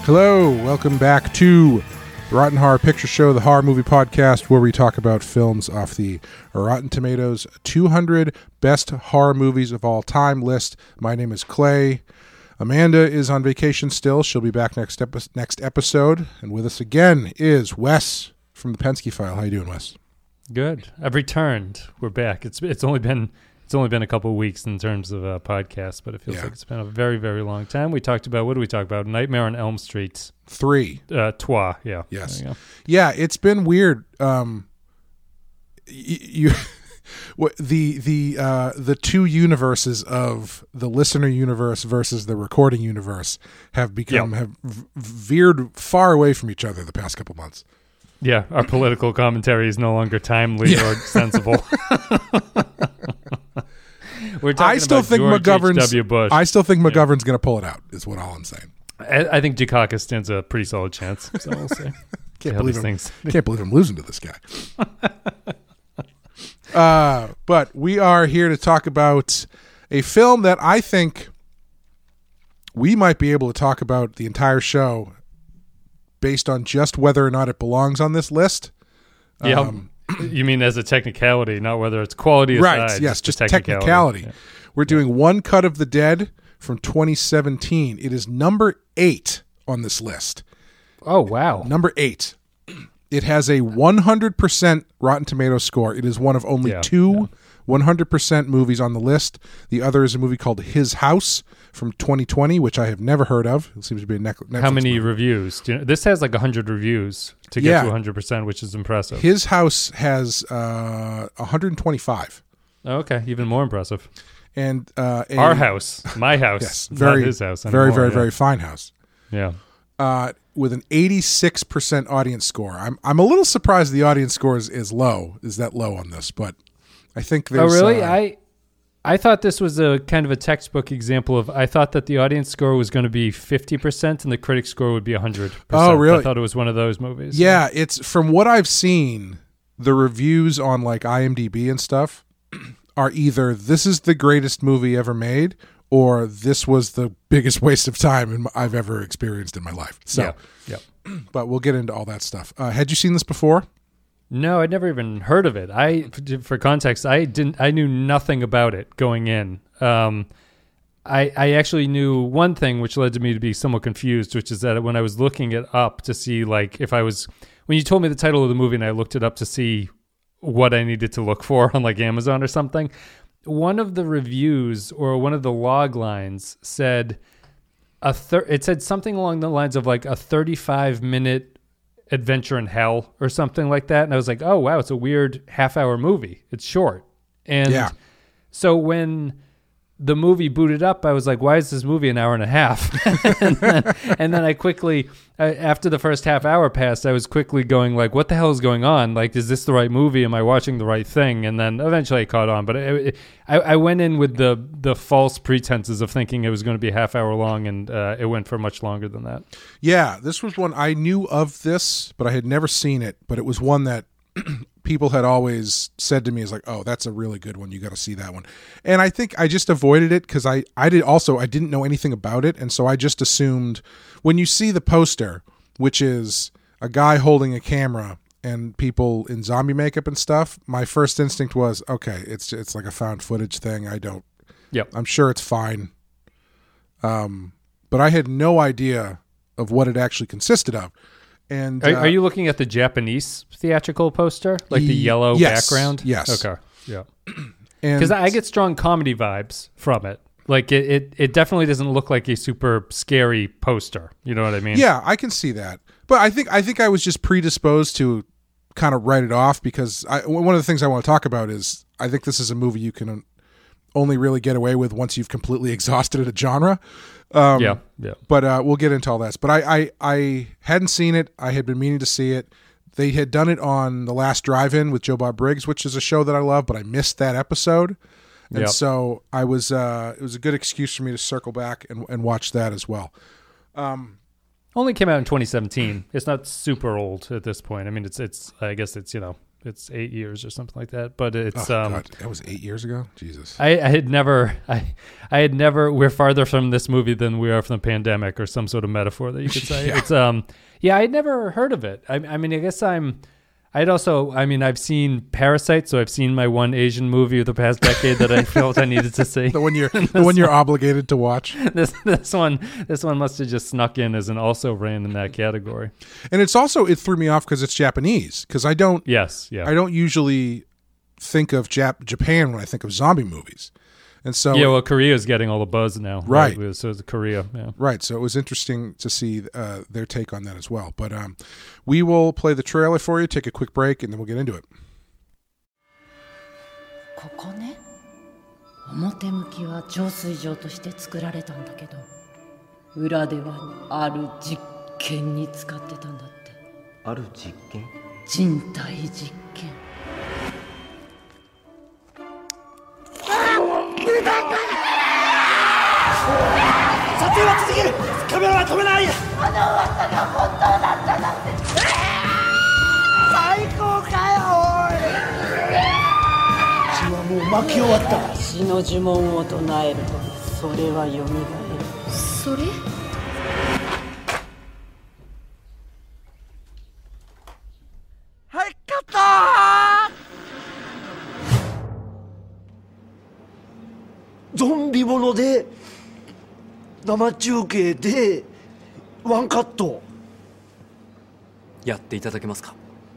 Hello, welcome back to the Rotten Horror Picture Show, the horror movie podcast where we talk about films off the Rotten Tomatoes 200 Best Horror Movies of All Time list. My name is Clay. Amanda is on vacation still. She'll be back next episode. And with us again is Wes from the Penske File. How you doing, Wes? Good. I've returned. We're back. It's only been a couple of weeks in terms of podcasts, but it feels like it's been a very, very long time. We talked about, what did we talk about? Nightmare on Elm Street 3. Trois. Yeah. Yes. Yeah. It's been weird. The two universes of the listener universe versus the recording universe have veered far away from each other the past couple months. Yeah, our political commentary is no longer timely or sensible. We're talking I still think George McGovern's H.W. Bush. I still think McGovern's going to pull it out. Is what all I'm saying. I think Dukakis stands a pretty solid chance. So we'll see. Can't believe I'm losing to this guy. But we are here to talk about a film that I think we might be able to talk about the entire show based on just whether or not it belongs on this list. Yeah, you mean as a technicality, not whether it's quality aside. Right, yes, just technicality. Yeah. We're doing One Cut of the Dead from 2017. It is number 8 on this list. Oh, wow. Number 8. It has a 100% Rotten Tomatoes score. It is one of only two 100% movies on the list. The other is a movie called His House from 2020, which I have never heard of. It seems to be a Netflix How many movie. reviews? This has like 100 reviews to get to 100%, which is impressive. His House has 125. Okay, even more impressive. And our house, my house, yes, very, not his house anymore, anymore, very fine house. Yeah. With an 86% audience score. I'm a little surprised the audience score is that low on this, but I think there's... Oh, really? I thought this was a kind of a textbook example of, I thought that the audience score was going to be 50% and the critic score would be 100%. Oh, really? I thought it was one of those movies. Yeah, it's from what I've seen, the reviews on like IMDb and stuff are either this is the greatest movie ever made or this was the biggest waste of time I've ever experienced in my life. So, yeah. But we'll get into all that stuff. Had you seen this before? No, I'd never even heard of it. For context, I knew nothing about it going in. I actually knew one thing, which led to me to be somewhat confused, which is that when I was looking it up to see, like, when you told me the title of the movie and I looked it up to see what I needed to look for on like Amazon or something, one of the reviews or one of the log lines said it said something along the lines of like a 35-minute adventure in hell or something like that. And I was like, oh, wow, it's a weird half-hour movie. It's short. And so when the movie booted up, I was like, why is this movie an hour and a half? and then I quickly, after the first half hour passed, I was quickly going like, what the hell is going on? Like, is this the right movie? Am I watching the right thing? And then eventually I caught on. But I went in with the false pretenses of thinking it was going to be a half hour long, and it went for much longer than that. Yeah, this was one I knew of this, but I had never seen it. But it was one that people had always said to me is like, oh, that's a really good one. You got to see that one. And I think I just avoided it because I didn't know anything about it. And so I just assumed when you see the poster, which is a guy holding a camera and people in zombie makeup and stuff, my first instinct was, okay, it's like a found footage thing. I'm sure it's fine. But I had no idea of what it actually consisted of. And are you looking at the Japanese theatrical poster, like the yellow background? Yes. Okay. Yeah. Because I get strong comedy vibes from it. Like it definitely doesn't look like a super scary poster. You know what I mean? Yeah, I can see that. But I think I was just predisposed to kind of write it off because one of the things I want to talk about is I think this is a movie you can only really get away with once you've completely exhausted a genre. Yeah. But we'll get into all that. But I hadn't seen it. I had been meaning to see it. They had done it on The Last Drive-In with Joe Bob Briggs, which is a show that I love, but I missed that episode. And so I was it was a good excuse for me to circle back and watch that as well. Only came out in 2017. It's not super old at this point. I mean, it's I guess it's it's 8 years or something like that. But it's God, that was 8 years ago. Jesus. I had never we're farther from this movie than we are from the pandemic, or some sort of metaphor that you could say. Yeah. It's I'd never heard of it. I mean, I guess I've seen Parasite, so I've seen my one Asian movie of the past decade that I felt I needed to see. The one you're obligated to watch. This one must have just snuck in as an also ran in that category. And it threw me off because it's Japanese. Because I don't usually think of Japan when I think of zombie movies. And so Korea is getting all the buzz now. Right. So it's Korea. Yeah. Right. So it was interesting to see their take on that as well. But we will play the trailer for you, take a quick break, and then we'll get into it. ここね。表向きは浄水場として作られたんだけど、裏ではある実験に使ってたんだって。 ある実験？ 人体実験。 撮影は続ける。カメラは止めない。 あの噂が本当だったなんて。最高かよおい。 血はもう巻き終わった。 死の呪文を唱えるとそれはよみがえる。それ？ はい、カットー。ゾンビもので生中継でワンカットやっていただけますか。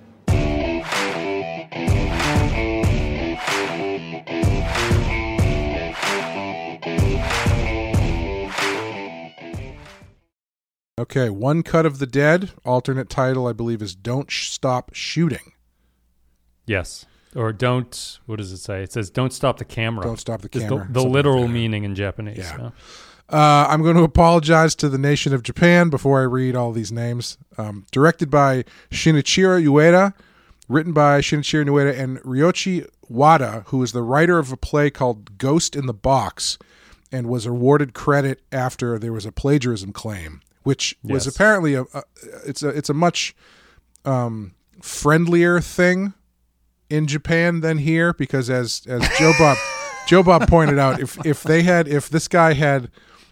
Okay, One Cut of the Dead. Alternate title, I believe, is Don't Stop Shooting. Yes. Or don't, what does it say? It says don't stop the camera. Don't stop the Just camera. The Something literal like that. meaning in Japanese. Yeah. Yeah. I'm going to apologize to the nation of Japan before I read all these names. Directed by Shinichiro Ueda, written by Shinichiro Ueda and Ryoichi Wada, who is the writer of a play called Ghost in the Box, and was awarded credit after there was a plagiarism claim, which was apparently it's a much friendlier thing in Japan than here, because as Joe Bob pointed out, if this guy had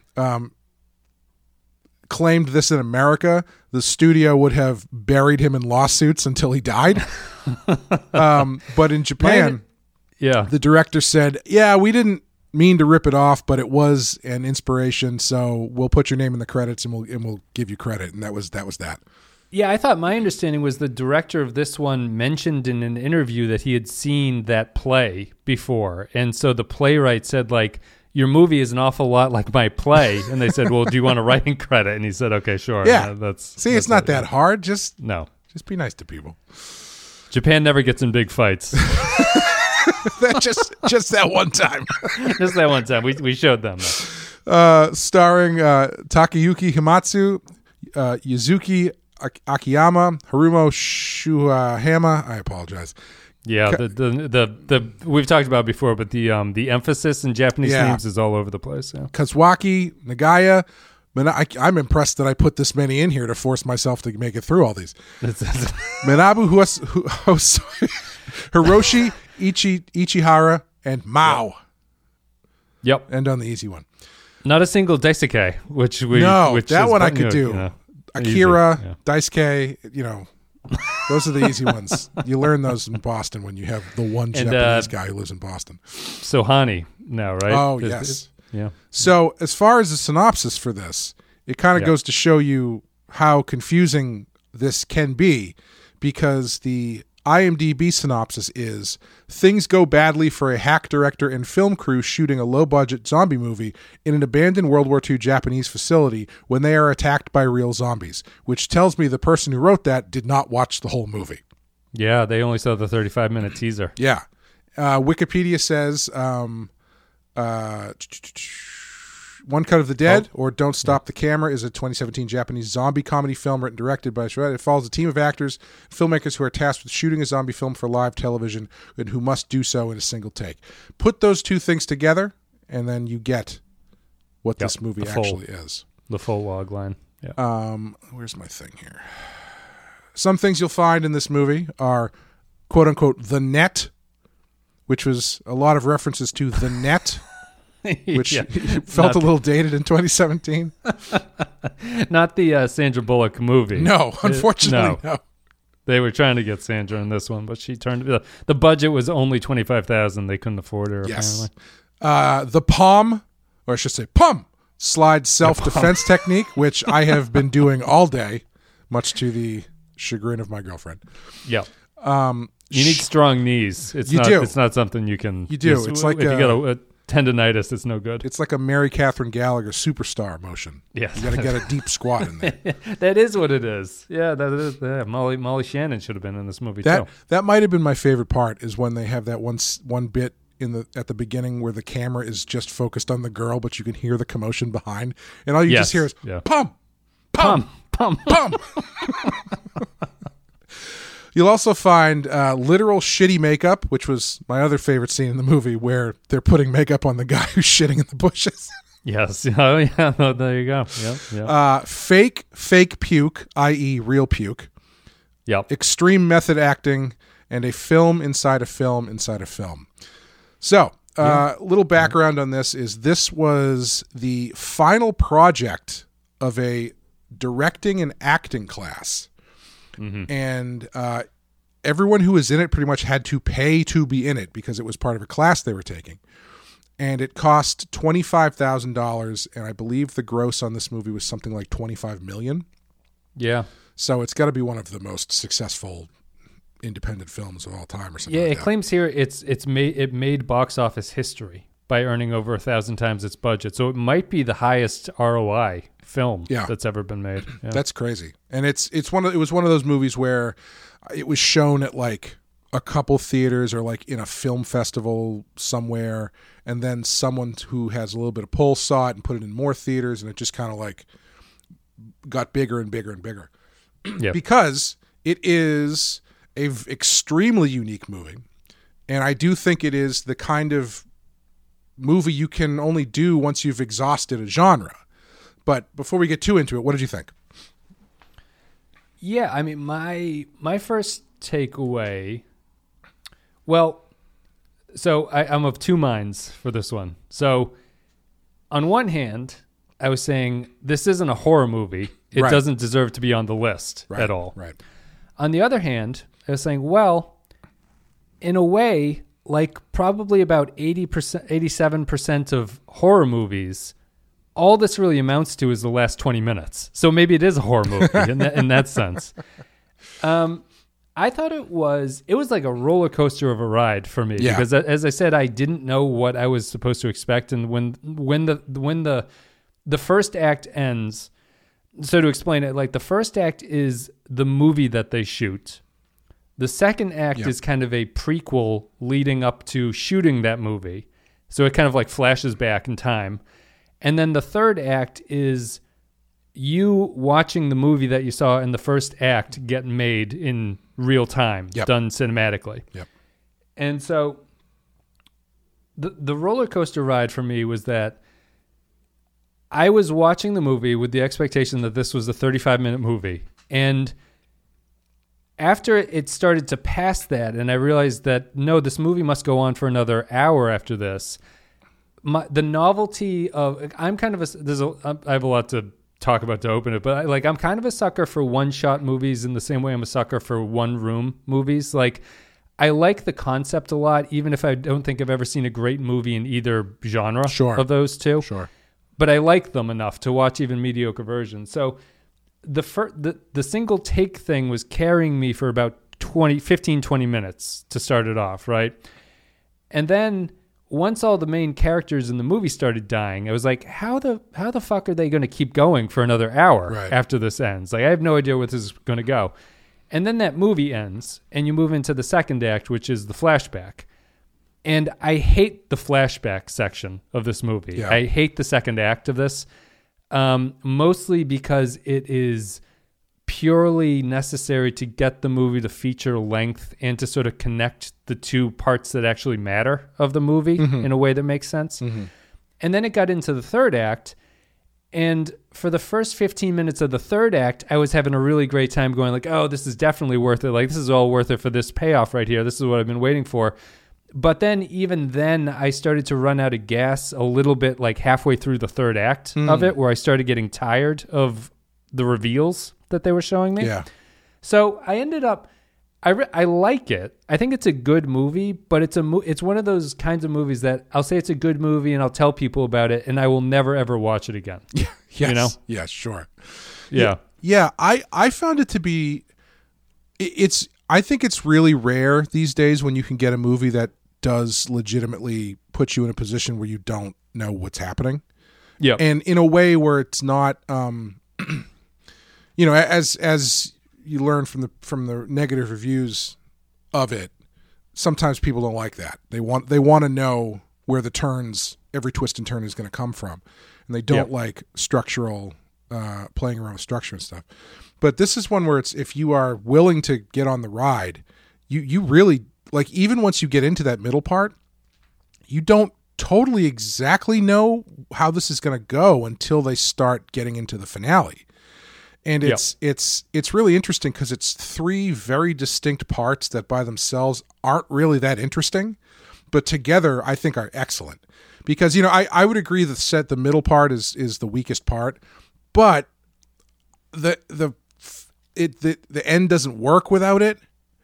claimed this in America, the studio would have buried him in lawsuits until he died. But in Japan, the director said, "Yeah, we didn't mean to rip it off, but it was an inspiration, so we'll put your name in the credits and we'll give you credit." And that was that. Yeah, I thought my understanding was the director of this one mentioned in an interview that he had seen that play before. And so the playwright said, like, your movie is an awful lot like my play. And they said, well, do you want a writing credit? And he said, okay, sure. Yeah. That's it's not that hard. Just be nice to people. Japan never gets in big fights. just that one time. Just that one time. We showed them. Starring Takayuki Himatsu, Yuzuki Akiyama, Harumo Shuhama. I apologize. Yeah, the we've talked about it before, but the emphasis in Japanese names is all over the place. Yeah. Kazuaki Nagaya. I'm impressed that I put this many in here to force myself to make it through all these. Minabu Hiroshi Ichihara and Mao. Yep. End on the easy one. Not a single Daisuke, which that one I could do. You know, Akira, Daisuke, those are the easy ones. You learn those in Boston when you have the one Japanese guy who lives in Boston. Sohani now, right? Oh, yes. Yeah. So as far as the synopsis for this, it kind of goes to show you how confusing this can be, because the IMDb synopsis is: things go badly for a hack director and film crew shooting a low-budget zombie movie in an abandoned World War II Japanese facility when they are attacked by real zombies, which tells me the person who wrote that did not watch the whole movie. Yeah, they only saw the 35-minute teaser. Yeah. Wikipedia says One Cut of the Dead, or Don't Stop the Camera, is a 2017 Japanese zombie comedy film written and directed by Shred. It follows a team of actors, filmmakers who are tasked with shooting a zombie film for live television and who must do so in a single take. Put those two things together, and then you get what this movie actually is. The full log line. Yeah. Where's my thing here? Some things you'll find in this movie are quote unquote The Net, which was a lot of references to The Net, which felt a little dated in 2017. Not the Sandra Bullock movie. No, unfortunately, no. They were trying to get Sandra in this one, but she turned. The budget was only $25,000. They couldn't afford her. Yes. Apparently. The POM, or I should say POM, slide self-defense technique, which I have been doing all day, much to the chagrin of my girlfriend. Yeah. You need strong knees. It's not something you can. You do. It's like if you get a tendonitis, it's no good. It's like a Mary Catherine Gallagher superstar motion. Yes. You got to get a deep squat in there. That is what it is. Yeah, that is. Yeah. Molly Shannon should have been in this movie too. That might have been my favorite part, is when they have that one bit at the beginning where the camera is just focused on the girl, but you can hear the commotion behind, and all you just hear is pum, pum, pum, pum. You'll also find literal shitty makeup, which was my other favorite scene in the movie, where they're putting makeup on the guy who's shitting in the bushes. Yes. Oh, yeah. Oh, there you go. Yep. Fake puke, i.e. real puke. Yep. Extreme method acting, and a film inside a film inside a film. So, little background on this was the final project of a directing and acting class. Mm-hmm. And everyone who was in it pretty much had to pay to be in it because it was part of a class they were taking. And it cost $25,000, and I believe the gross on this movie was something like $25 million. Yeah. So it's got to be one of the most successful independent films of all time, or something. Yeah, like it claims here it made box office history by earning over 1,000 times its budget. So it might be the highest ROI film that's ever been made. Yeah. That's crazy. And it was one of those movies where it was shown at like a couple theaters or like in a film festival somewhere, and then someone who has a little bit of pull saw it and put it in more theaters, and it just kind of like got bigger and bigger and bigger. Yeah. Because it is a extremely unique movie, and I do think it is the kind of movie you can only do once you've exhausted a genre. But before we get too into it, what did you think? Yeah, I mean, my first takeaway, well, so I'm of two minds for this one. So on one hand, I was saying this isn't a horror movie. It doesn't deserve to be on the list at all. Right. On the other hand, I was saying, well, in a way, like probably about 87% of horror movies, all this really amounts to is the last 20 minutes. So maybe it is a horror movie in that sense. I thought it was like a roller coaster of a ride for me because, as I said, I didn't know what I was supposed to expect, and when the first act ends. So to explain it, like the first act is the movie that they shoot. The second act is kind of a prequel leading up to shooting that movie. So it kind of like flashes back in time. And then the third act is you watching the movie that you saw in the first act get made in real time, done cinematically. Yep. And so the roller coaster ride for me was that I was watching the movie with the expectation that this was a 35-minute movie. And after it started to pass that, and I realized that, no, this movie must go on for another hour after this, the novelty of... I have a lot to talk about to open it, but I'm kind of a sucker for one-shot movies in the same way I'm a sucker for one-room movies. Like, I like the concept a lot, even if I don't think I've ever seen a great movie in either genre of those two. Sure. But I like them enough to watch even mediocre versions. So the single take thing was carrying me for about 15, 20 minutes to start it off, right? And then once all the main characters in the movie started dying, I was like, how the fuck are they going to keep going for another hour after this ends? Like, I have no idea where this is going to go. And then that movie ends, and you move into the second act, which is the flashback. And I hate the flashback section of this movie. Yeah. I hate the second act of this, mostly because it is purely necessary to get the movie to feature length and to sort of connect the two parts that actually matter of the movie in a way that makes sense. Mm-hmm. And then it got into the third act, And for the first 15 minutes of the third act, I was having a really great time going like, oh, this is definitely worth it. Like, this is all worth it for this payoff right here. This is what I've been waiting for. But then even then, I started to run out of gas a little bit like halfway through the third act of it, where I started getting tired of the reveals that they were showing me. Yeah. So I ended up, I like it. I think it's a good movie, but it's one of those kinds of movies that I'll say it's a good movie and I'll tell people about it and I will never ever watch it again. Yes. You know? Yeah, sure. Yeah. Yeah, I found it to be I think it's really rare these days when you can get a movie that does legitimately put you in a position where you don't know what's happening. Yeah. And in a way where it's not as you learn from the negative reviews of it, sometimes people don't like that. They want to know where every twist and turn is going to come from, and they don't like structural playing around with structure and stuff. But this is one where it's, if you are willing to get on the ride, you really, like, even once you get into that middle part, you don't totally exactly know how this is going to go until they start getting into the finale. And it's really interesting because it's three very distinct parts that by themselves aren't really that interesting, but together I think are excellent. Because, I would agree that the middle part is the weakest part, but the end doesn't work without it,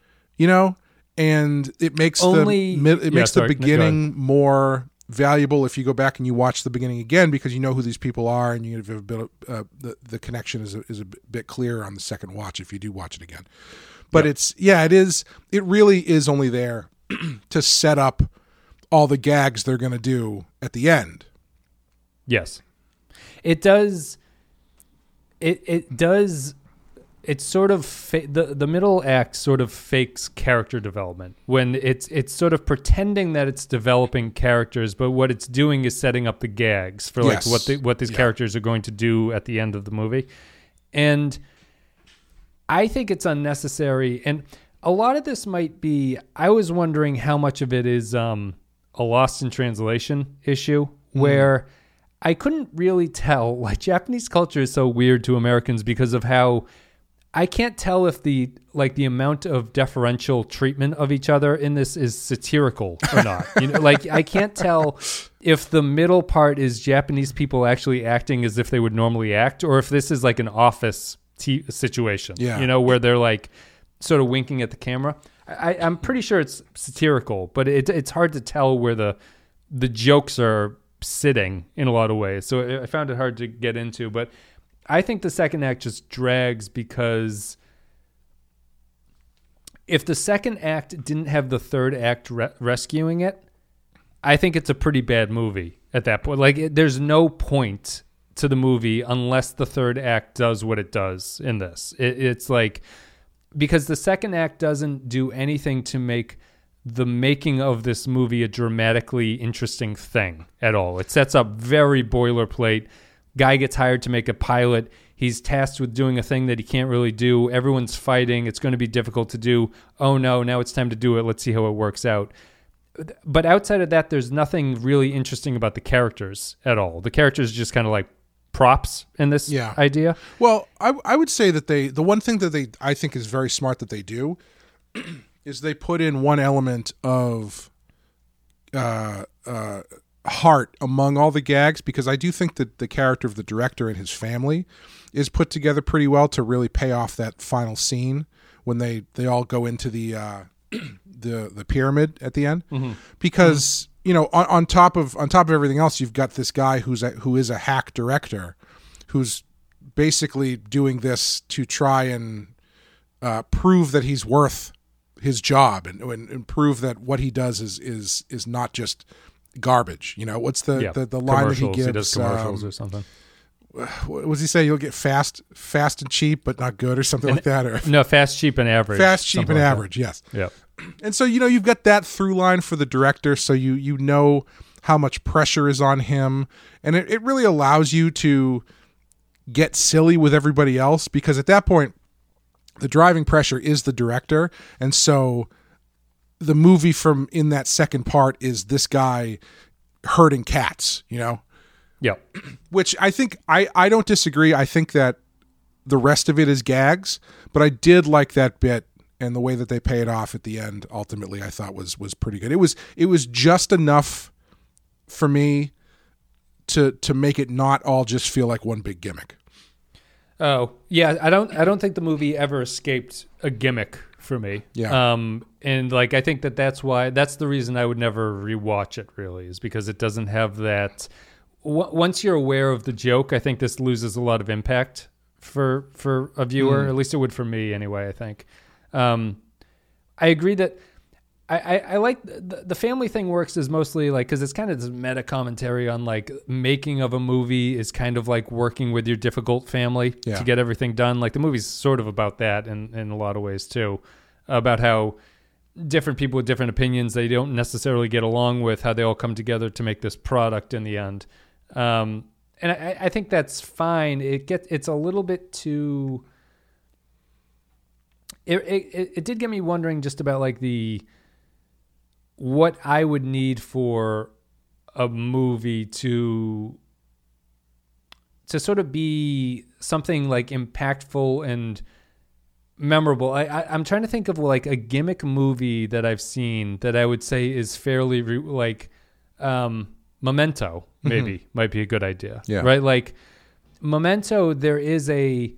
and it makes the beginning more valuable if you go back and you watch the beginning again, because you know who these people are and you have a bit of, the connection is a bit clearer on the second watch if you do watch it again. But it really is only there to set up all the gags they're going to do at the end. Yes. It does. It does. It's sort of the middle act sort of fakes character development when it's sort of pretending that it's developing characters, but what it's doing is setting up the gags for like what these characters are going to do at the end of the movie. And I think it's unnecessary. And a lot of this might be, I was wondering how much of it is a lost in translation issue where I couldn't really tell. Like, Japanese culture is so weird to Americans because of how I can't tell if the amount of deferential treatment of each other in this is satirical or not. I can't tell if the middle part is Japanese people actually acting as if they would normally act, or if this is like an Office situation, where they're like sort of winking at the camera. I'm pretty sure it's satirical, but it's hard to tell where the jokes are sitting in a lot of ways. So I found it hard to get into, but I think the second act just drags because if the second act didn't have the third act rescuing it, I think it's a pretty bad movie at that point. Like, there's no point to the movie unless the third act does what it does in this. It's like, because the second act doesn't do anything to make the making of this movie a dramatically interesting thing at all. It sets up very boilerplate. Guy gets hired to make a pilot. He's tasked with doing a thing that he can't really do. Everyone's fighting. It's going to be difficult to do. Oh no, now it's time to do it. Let's see how it works out. But outside of that, there's nothing really interesting about the characters at all. The characters are just kind of like props in this idea. Well, I would say that the one thing that I think is very smart that they do is they put in one element of heart among all the gags, because I do think that the character of the director and his family is put together pretty well to really pay off that final scene when they all go into the pyramid at the end, because on top of everything else, you've got this guy who is a hack director who's basically doing this to try and prove that he's worth his job and prove that what he does is not just garbage. What's the line that he gives? He does commercials or something. What does he say? You'll get fast and cheap, but not good, or something like that. Or no, fast, cheap, and average. Fast, cheap, and average. Yes. Yeah. And so you've got that through line for the director, so you know how much pressure is on him, and it really allows you to get silly with everybody else, because at that point, the driving pressure is the director, and so the movie from in that second part is this guy herding cats, Yeah. which I think I don't disagree. I think that the rest of it is gags, but I did like that bit, and the way that they pay it off at the end ultimately I thought was pretty good. It was just enough for me to make it not all just feel like one big gimmick. Oh, yeah, I don't think the movie ever escaped a gimmick for me. Yeah. And like I think that's the reason I would never rewatch it, really, is because it doesn't have that once you're aware of the joke, I think this loses a lot of impact for a viewer. At least it would for me anyway, I think. I agree that I like the family thing works is mostly like, because it's kind of this meta commentary on like making of a movie is kind of like working with your difficult family to get everything done. Like the movie's sort of about that in a lot of ways too, about how different people with different opinions they don't necessarily get along with, how they all come together to make this product in the end. And I think that's fine. It's a little bit too. It did get me wondering just about like what I would need for a movie to sort of be something like impactful and memorable. I'm trying to think of like a gimmick movie that I've seen that I would say is fairly Memento maybe might be a good idea. Yeah. Right? Like Memento, there is a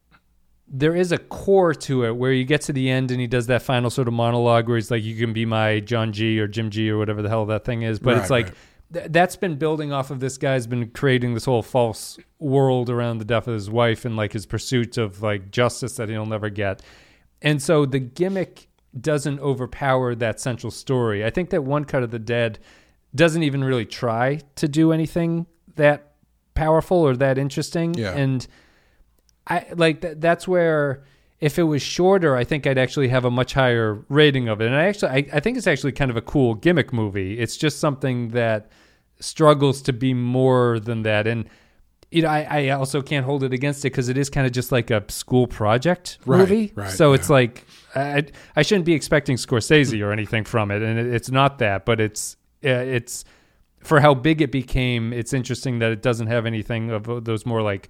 core to it where you get to the end and he does that final sort of monologue where he's like, you can be my John G or Jim G or whatever the hell that thing is. But it's like, that's been building off of this guy's been creating this whole false world around the death of his wife and like his pursuit of like justice that he'll never get. And so the gimmick doesn't overpower that central story. I think that One Cut of the Dead doesn't even really try to do anything that powerful or that interesting. Yeah. And I like that's where if it was shorter, I think I'd actually have a much higher rating of it. And I think it's actually kind of a cool gimmick movie. It's just something that struggles to be more than that. And you know, I also can't hold it against it because it is kind of just like a school project movie. Right, so it's like I shouldn't be expecting Scorsese or anything from it, and it's not that. But it's for how big it became. It's interesting that it doesn't have anything of those more like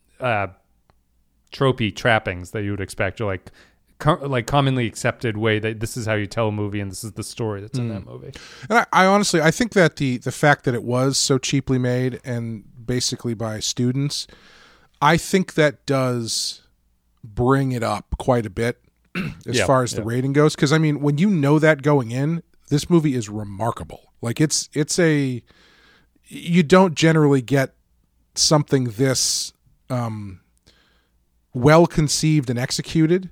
tropey trappings that you would expect, or like commonly accepted way that this is how you tell a movie and this is the story that's in that movie. And I honestly, I think that the fact that it was so cheaply made and basically by students, I think that does bring it up quite a bit as far as the rating goes. Because I mean, when you know that going in, this movie is remarkable. Like you don't generally get something this well conceived and executed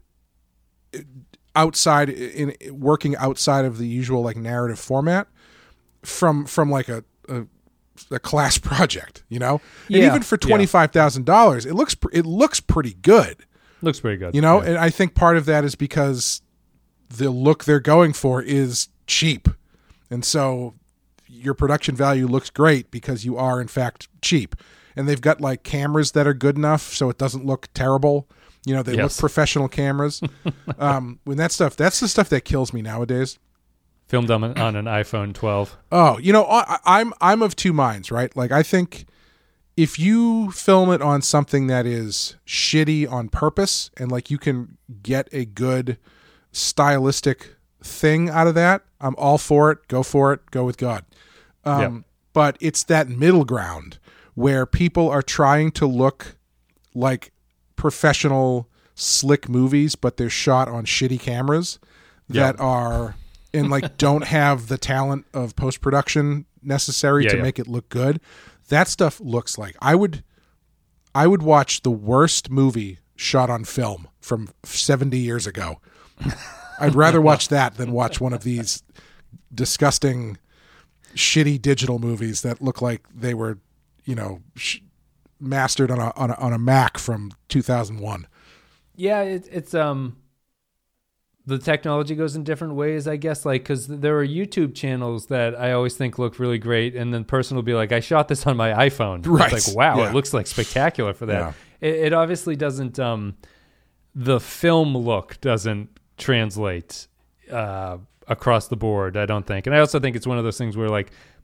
working outside of the usual like narrative format from like a class project, you know. And even for $25,000, it looks pretty good. Looks pretty good, you know. And I think part of that is because the look they're going for is cheap, and so your production value looks great because you are in fact cheap. And they've got like cameras that are good enough so it doesn't look terrible. You know, they look professional cameras. When that's the stuff that kills me nowadays. Filmed on an iPhone 12. Oh, you know, I'm of two minds, right? Like I think if you film it on something that is shitty on purpose and like you can get a good stylistic thing out of that, I'm all for it. Go for it. Go with God. But it's that middle ground where people are trying to look like professional, slick movies, but they're shot on shitty cameras that are and like don't have the talent of post-production necessary to make it look good. That stuff looks like I would watch the worst movie shot on film from 70 years ago. I'd rather watch that than watch one of these disgusting, shitty digital movies that look like they were, you know, mastered on a Mac from 2001. Yeah, it's the technology goes in different ways, I guess. Like, because there are YouTube channels that I always think look really great, and then the person will be like, "I shot this on my iPhone." Right? It's like, wow, it looks like spectacular for that. Yeah. It obviously doesn't. The film look doesn't translate across the board, I don't think. And I also think it's one of those things where like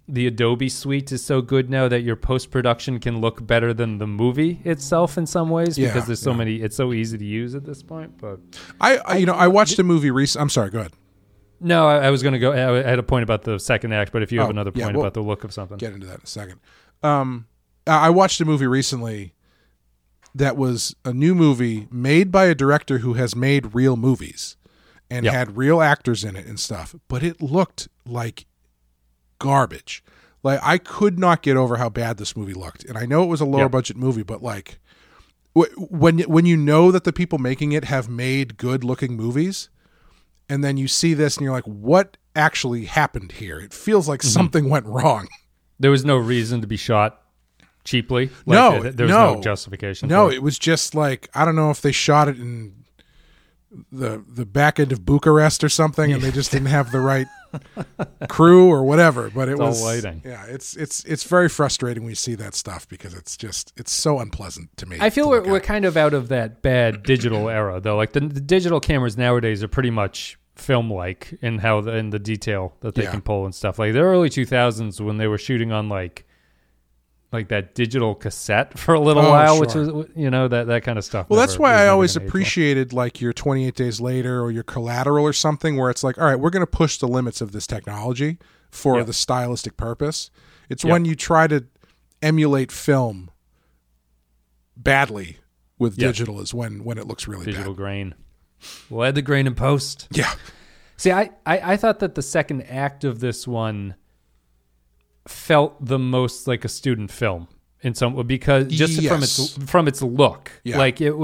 the Adobe suite is so good now that your post-production can look better than the movie itself in some ways, because there's so many, it's so easy to use at this point. But I watched a movie recently. I'm sorry, go ahead. No, I was going to go, I had a point about the second act, but if you have another point about the look of something. Get into that in a second. I watched a movie recently that was a new movie made by a director who has made real movies and had real actors in it and stuff, but it looked like garbage. Like, I could not get over how bad this movie looked. And I know it was a lower budget movie, but like when you know that the people making it have made good looking movies, and then you see this and you're like, what actually happened here? It feels like something went wrong. There was no reason to be shot cheaply. Like, there was no justification. No, it was just like, I don't know if they shot it in the back end of Bucharest or something, and they just didn't have the right crew or whatever. But it was all lighting. Yeah, it's very frustrating when you see that stuff, because it's so unpleasant to me. I feel we're kind of out of that bad digital era though. Like the digital cameras nowadays are pretty much film-like in how in the detail that they can pull and stuff. Like the early 2000s when they were shooting on like that digital cassette for a little while, which was, that kind of stuff. Well, that's why I always appreciated like your 28 Days Later or your Collateral or something, where it's like, all right, we're going to push the limits of this technology for the stylistic purpose. It's when you try to emulate film badly with digital is when it looks really digital bad. Grain. We'll add the grain in post. Yeah. See, I thought that the second act of this one felt the most like a student film in some, because just from its look, like it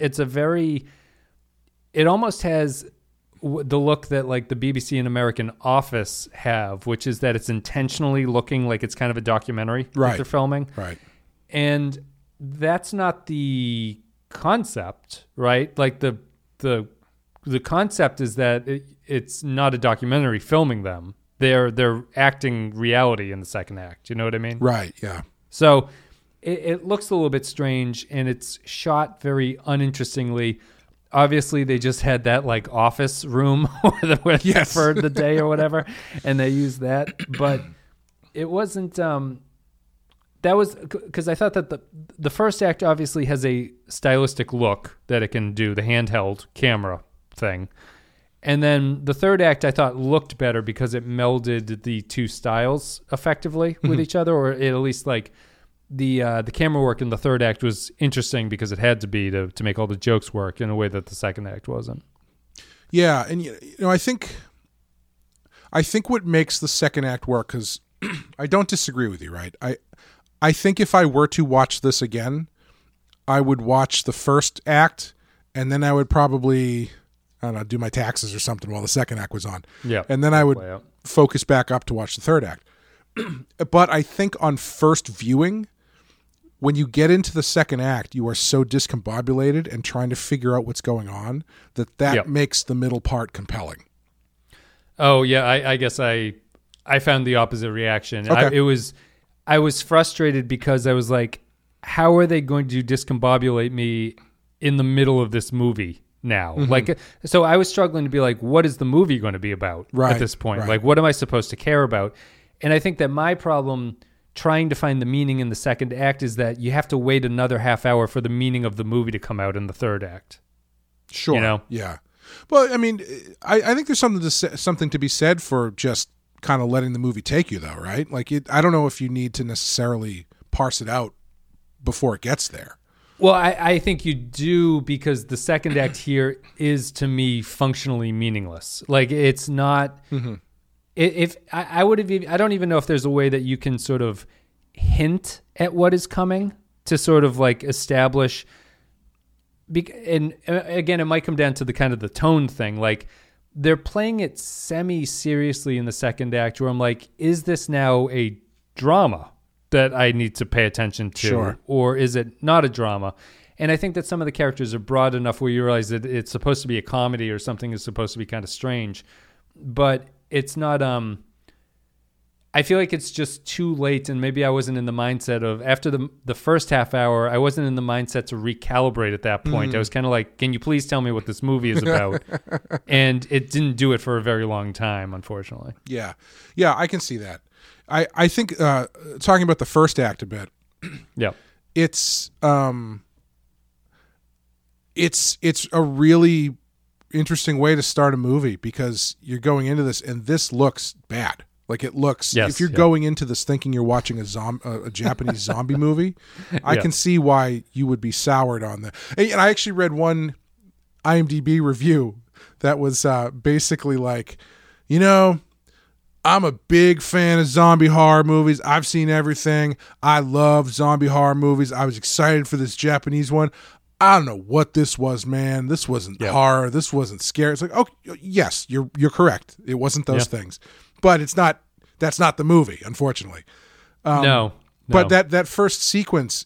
almost has the look that like the BBC and American Office have, which is that it's intentionally looking like it's kind of a documentary that they're filming, right? And that's not the concept, right? Like the concept is that it's not a documentary filming them. They're acting reality in the second act. You know what I mean? Right, yeah. So it looks a little bit strange, and it's shot very uninterestingly. Obviously, they just had that like office room for the day or whatever, and they used that. But it wasn't. That was because I thought that the first act obviously has a stylistic look that it can do, the handheld camera thing. And then the third act I thought looked better because it melded the two styles effectively with each other, or it at least like the camera work in the third act was interesting because it had to be to make all the jokes work in a way that the second act wasn't. Yeah, and I think what makes the second act work, because I don't disagree with you, right? I think if I were to watch this again, I would watch the first act, and then I would probably, I don't know, do my taxes or something while the second act was on. Yeah. And then I would focus back up to watch the third act. But I think on first viewing, when you get into the second act, you are so discombobulated and trying to figure out what's going on that makes the middle part compelling. Oh, yeah. I guess I found the opposite reaction. Okay. I was frustrated because I was like, how are they going to discombobulate me in the middle of this movie now? Like, so I was struggling to be like, what is the movie going to be about at this point? Like, what am I supposed to care about? And I think that my problem trying to find the meaning in the second act is that you have to wait another half hour for the meaning of the movie to come out in the third act. Sure. Yeah. Well, I mean, I think there's something to be said for just kind of letting the movie take you, though, right? Like, I don't know if you need to necessarily parse it out before it gets there. Well, I think you do, because the second act here is, to me, functionally meaningless. Like, it's not. If I would have, I don't even know if there's a way that you can sort of hint at what is coming to sort of like establish. And again, it might come down to the kind of the tone thing. Like, they're playing it semi-seriously in the second act, where I'm like, is this now a drama that I need to pay attention to? Sure. Or is it not a drama? And I think that some of the characters are broad enough where you realize that it's supposed to be a comedy or something is supposed to be kind of strange. But it's not... I feel like it's just too late, and maybe I wasn't in the mindset of... After the first half hour, I wasn't in the mindset to recalibrate at that point. I was kind of like, can you please tell me what this movie is about? And it didn't do it for a very long time, unfortunately. Yeah. Yeah, I can see that. I think talking about the first act a bit, Yeah. it's a really interesting way to start a movie because you're going into this and this looks bad. Like it looks, Yes, if you're yeah. going into this thinking you're watching a Japanese zombie movie, I Yeah. can see why you would be soured on that. And I actually read one IMDb review that was basically like, I'm a big fan of zombie horror movies. I've seen everything. I love zombie horror movies. I was excited for this Japanese one. I don't know what this was, man. This wasn't horror. This wasn't scary. It's like, oh, yes, you're correct. It wasn't those things. But it's not. That's not the movie, unfortunately. No. But that first sequence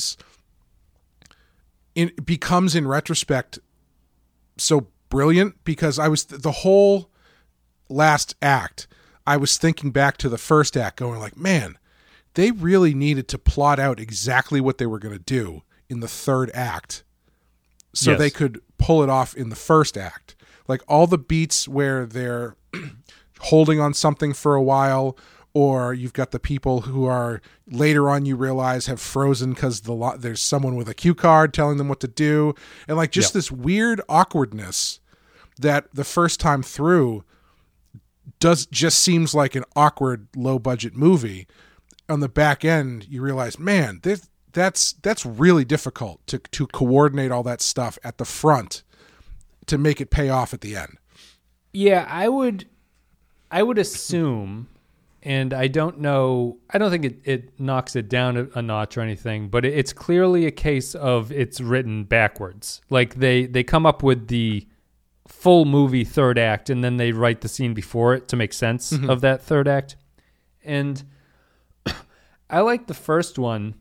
becomes in retrospect so brilliant because I was the whole last act. I was thinking back to the first act, going like, man, they really needed to plot out exactly what they were going to do in the third act, so they could pull it off in the first act. Like all the beats where they're holding on something for a while, or you've got the people who are later on you realize have frozen because there's someone with a cue card telling them what to do, and like just this weird awkwardness that the first time through just seems like an awkward low budget movie. On the back end, you realize, man, that's really difficult to coordinate all that stuff at the front to make it pay off at the end. Yeah, I would assume, and I don't know, I don't think it knocks it down a notch or anything, but it's clearly a case of it's written backwards. Like they come up with the full movie third act and then they write the scene before it to make sense of that third act. And I like the first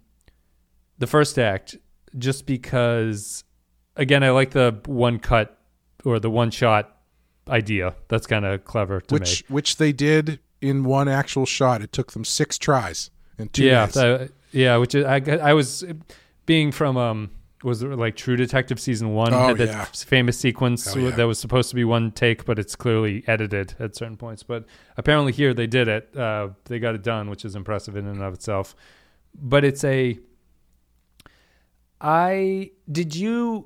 act, just because, again, I like the one cut or the one shot idea. That's kind of clever to me. Which they did in one actual shot. It took them 6 tries and 2 days. Which is, I was being from was it like True Detective season 1 had that famous sequence that was supposed to be one take, but it's clearly edited at certain points. But apparently here they did it. They got it done, which is impressive in and of itself. But it's did you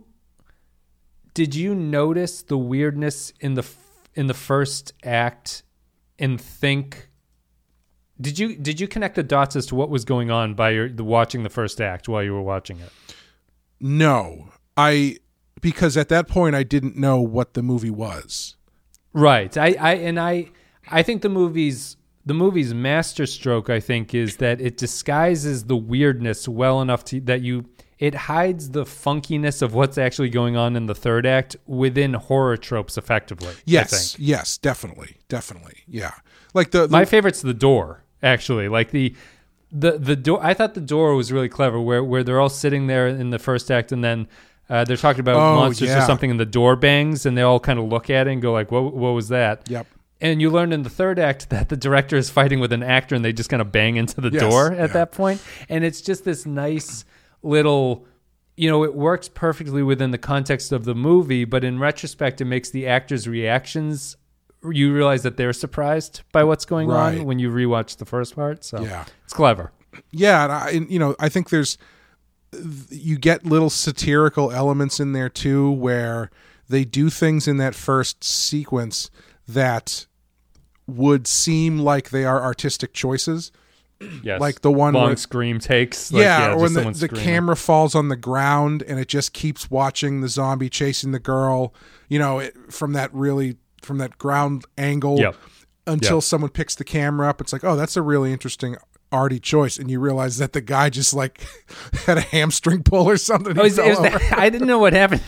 notice the weirdness in the first act and think, did you connect the dots as to what was going on by watching the first act while you were watching it? No, because at that point I didn't know what the movie was. Right. I think the movie's masterstroke, I think, is that it disguises the weirdness well enough it hides the funkiness of what's actually going on in the third act within horror tropes effectively. Yes, yes, definitely. Yeah. Like my favorite's the door, actually. Like the door, I thought the door was really clever where they're all sitting there in the first act and then they're talking about monsters or something and the door bangs and they all kind of look at it and go like, what was that? Yep. And you learned in the third act that the director is fighting with an actor and they just kind of bang into the door at that point. And it's just this nice little, it works perfectly within the context of the movie, but in retrospect, it makes the actors' reactions, you realize that they're surprised by what's going on when you rewatch the first part. So it's clever. Yeah. And I think you get little satirical elements in there too, where they do things in that first sequence that would seem like they are artistic choices. Yes. Like the one long where scream takes. or when the camera falls on the ground and it just keeps watching the zombie chasing the girl, from that ground angle until someone picks the camera up. It's like, oh, that's a really interesting arty choice, and you realize that the guy just like had a hamstring pull or something. I didn't know what happened.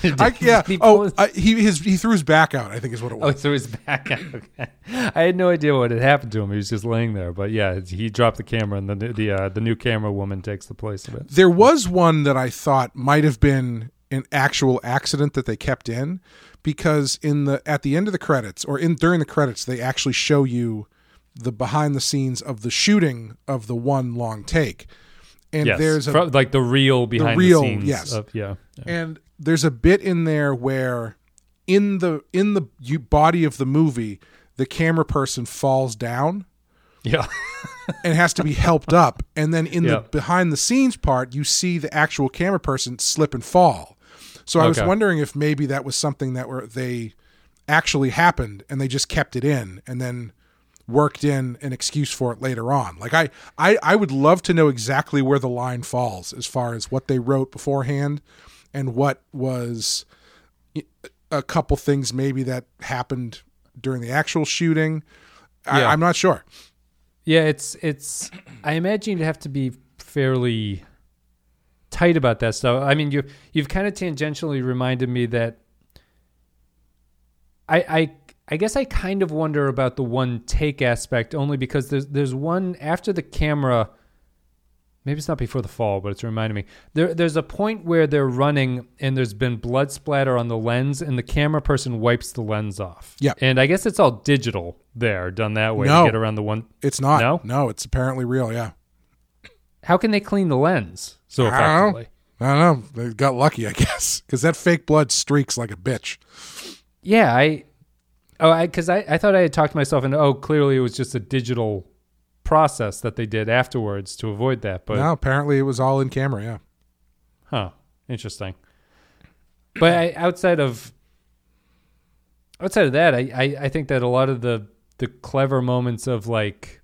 He threw his back out, I think is what it was. Oh, he threw his back out. Okay. I had no idea what had happened to him. He was just laying there. But yeah, he dropped the camera, and the new camera woman takes the place of it. There was one that I thought might have been an actual accident that they kept in, because at the end of the credits or during the credits, they actually show you the behind the scenes of the shooting of the one long take. And there's like the real behind the scenes. Yes. And there's a bit in there where in the body of the movie, the camera person falls down. Yeah. and has to be helped up. And then in the Yep. behind the scenes part, you see the actual camera person slip and fall. So I was Okay. wondering if maybe that was something that they actually happened and they just kept it in and then worked in an excuse for it later on. Like I would love to know exactly where the line falls as far as what they wrote beforehand and what was a couple things maybe that happened during the actual shooting. Yeah. I'm not sure. Yeah, it's. I imagine you'd have to be fairly tight about that stuff. I mean, you've kind of tangentially reminded me that I guess I kind of wonder about the one take aspect only because there's one after the camera. Maybe it's not before the fall, but it's reminding me. There's a point where they're running and there's been blood splatter on the lens, and the camera person wipes the lens off. Yeah. And I guess it's all digital there, done that way No. to get around the one. It's not. No? No, it's apparently real, yeah. How can they clean the lens so I don't effectively? know. I don't know. They got lucky, I guess, because that fake blood streaks like a bitch. Yeah, because I thought I had talked myself into, clearly it was just a digital process that they did afterwards to avoid that. But No, apparently it was all in camera, yeah. Huh. Interesting. But outside of that, I think that a lot of the clever moments of like,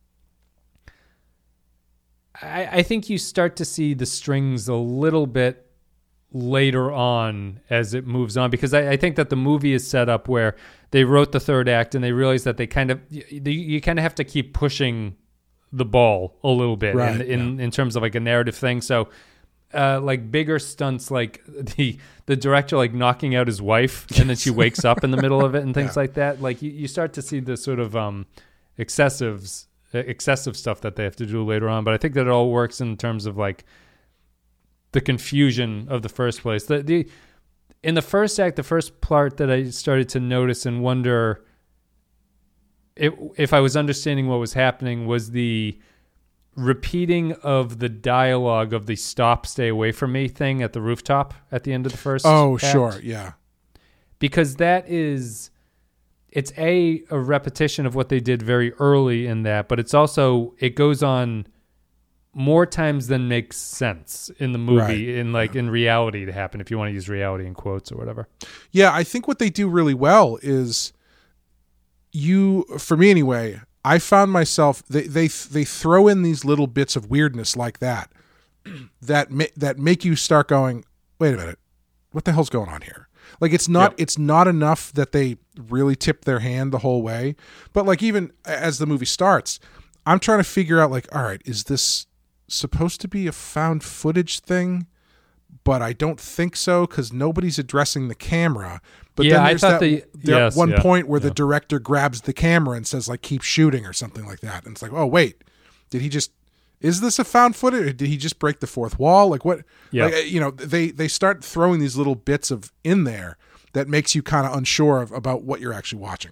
I think you start to see the strings a little bit later on as it moves on, because I think that the movie is set up where they wrote the third act and they realized that you kind of have to keep pushing the ball a little bit Right, in terms of like a narrative thing. So like bigger stunts, like the director like knocking out his wife and then she wakes up in the middle of it and things like that. Like you start to see the sort of excessive stuff that they have to do later on. But I think that it all works in terms of like the confusion of the first place. In the first act, the first part that I started to notice and wonder if I was understanding what was happening was the repeating of the dialogue of the stop, stay away from me thing at the rooftop at the end of the first Oh, act. sure, yeah. Because it's a repetition of what they did very early in that, but it's also, it goes on more times than makes sense in the movie, Right. in reality to happen, if you want to use reality in quotes or whatever. Yeah, I think what they do really well is for me anyway, I found myself, they throw in these little bits of weirdness like that make you start going, wait a minute, what the hell's going on here? Like it's not enough that they really tip their hand the whole way, but like even as the movie starts, I'm trying to figure out like, all right, is this supposed to be a found footage thing? But I don't think so because nobody's addressing the camera. But Yeah, then I there's thought that one point where yeah. the director grabs the camera and says like, keep shooting or something like that. And it's like, oh wait, is this a found footage? Or did he just break the fourth wall? Like what? Yeah. Like, they start throwing these little bits in there that makes you kind of unsure about what you're actually watching.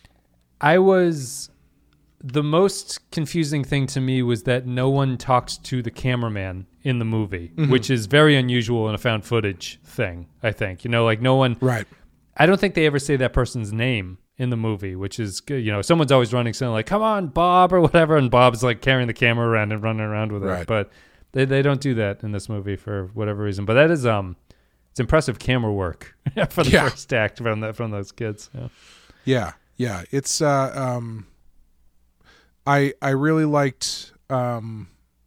The most confusing thing to me was that no one talked to the cameraman in the movie, which is very unusual in a found footage thing, I think. Like no one... Right. I don't think they ever say that person's name in the movie, which is good. Someone's always running something like, come on, Bob, or whatever, and Bob's like carrying the camera around and running around with it. Right. But they don't do that in this movie for whatever reason. But that is... it's impressive camera work for the first act from those kids. Yeah. Yeah. It's... I really liked the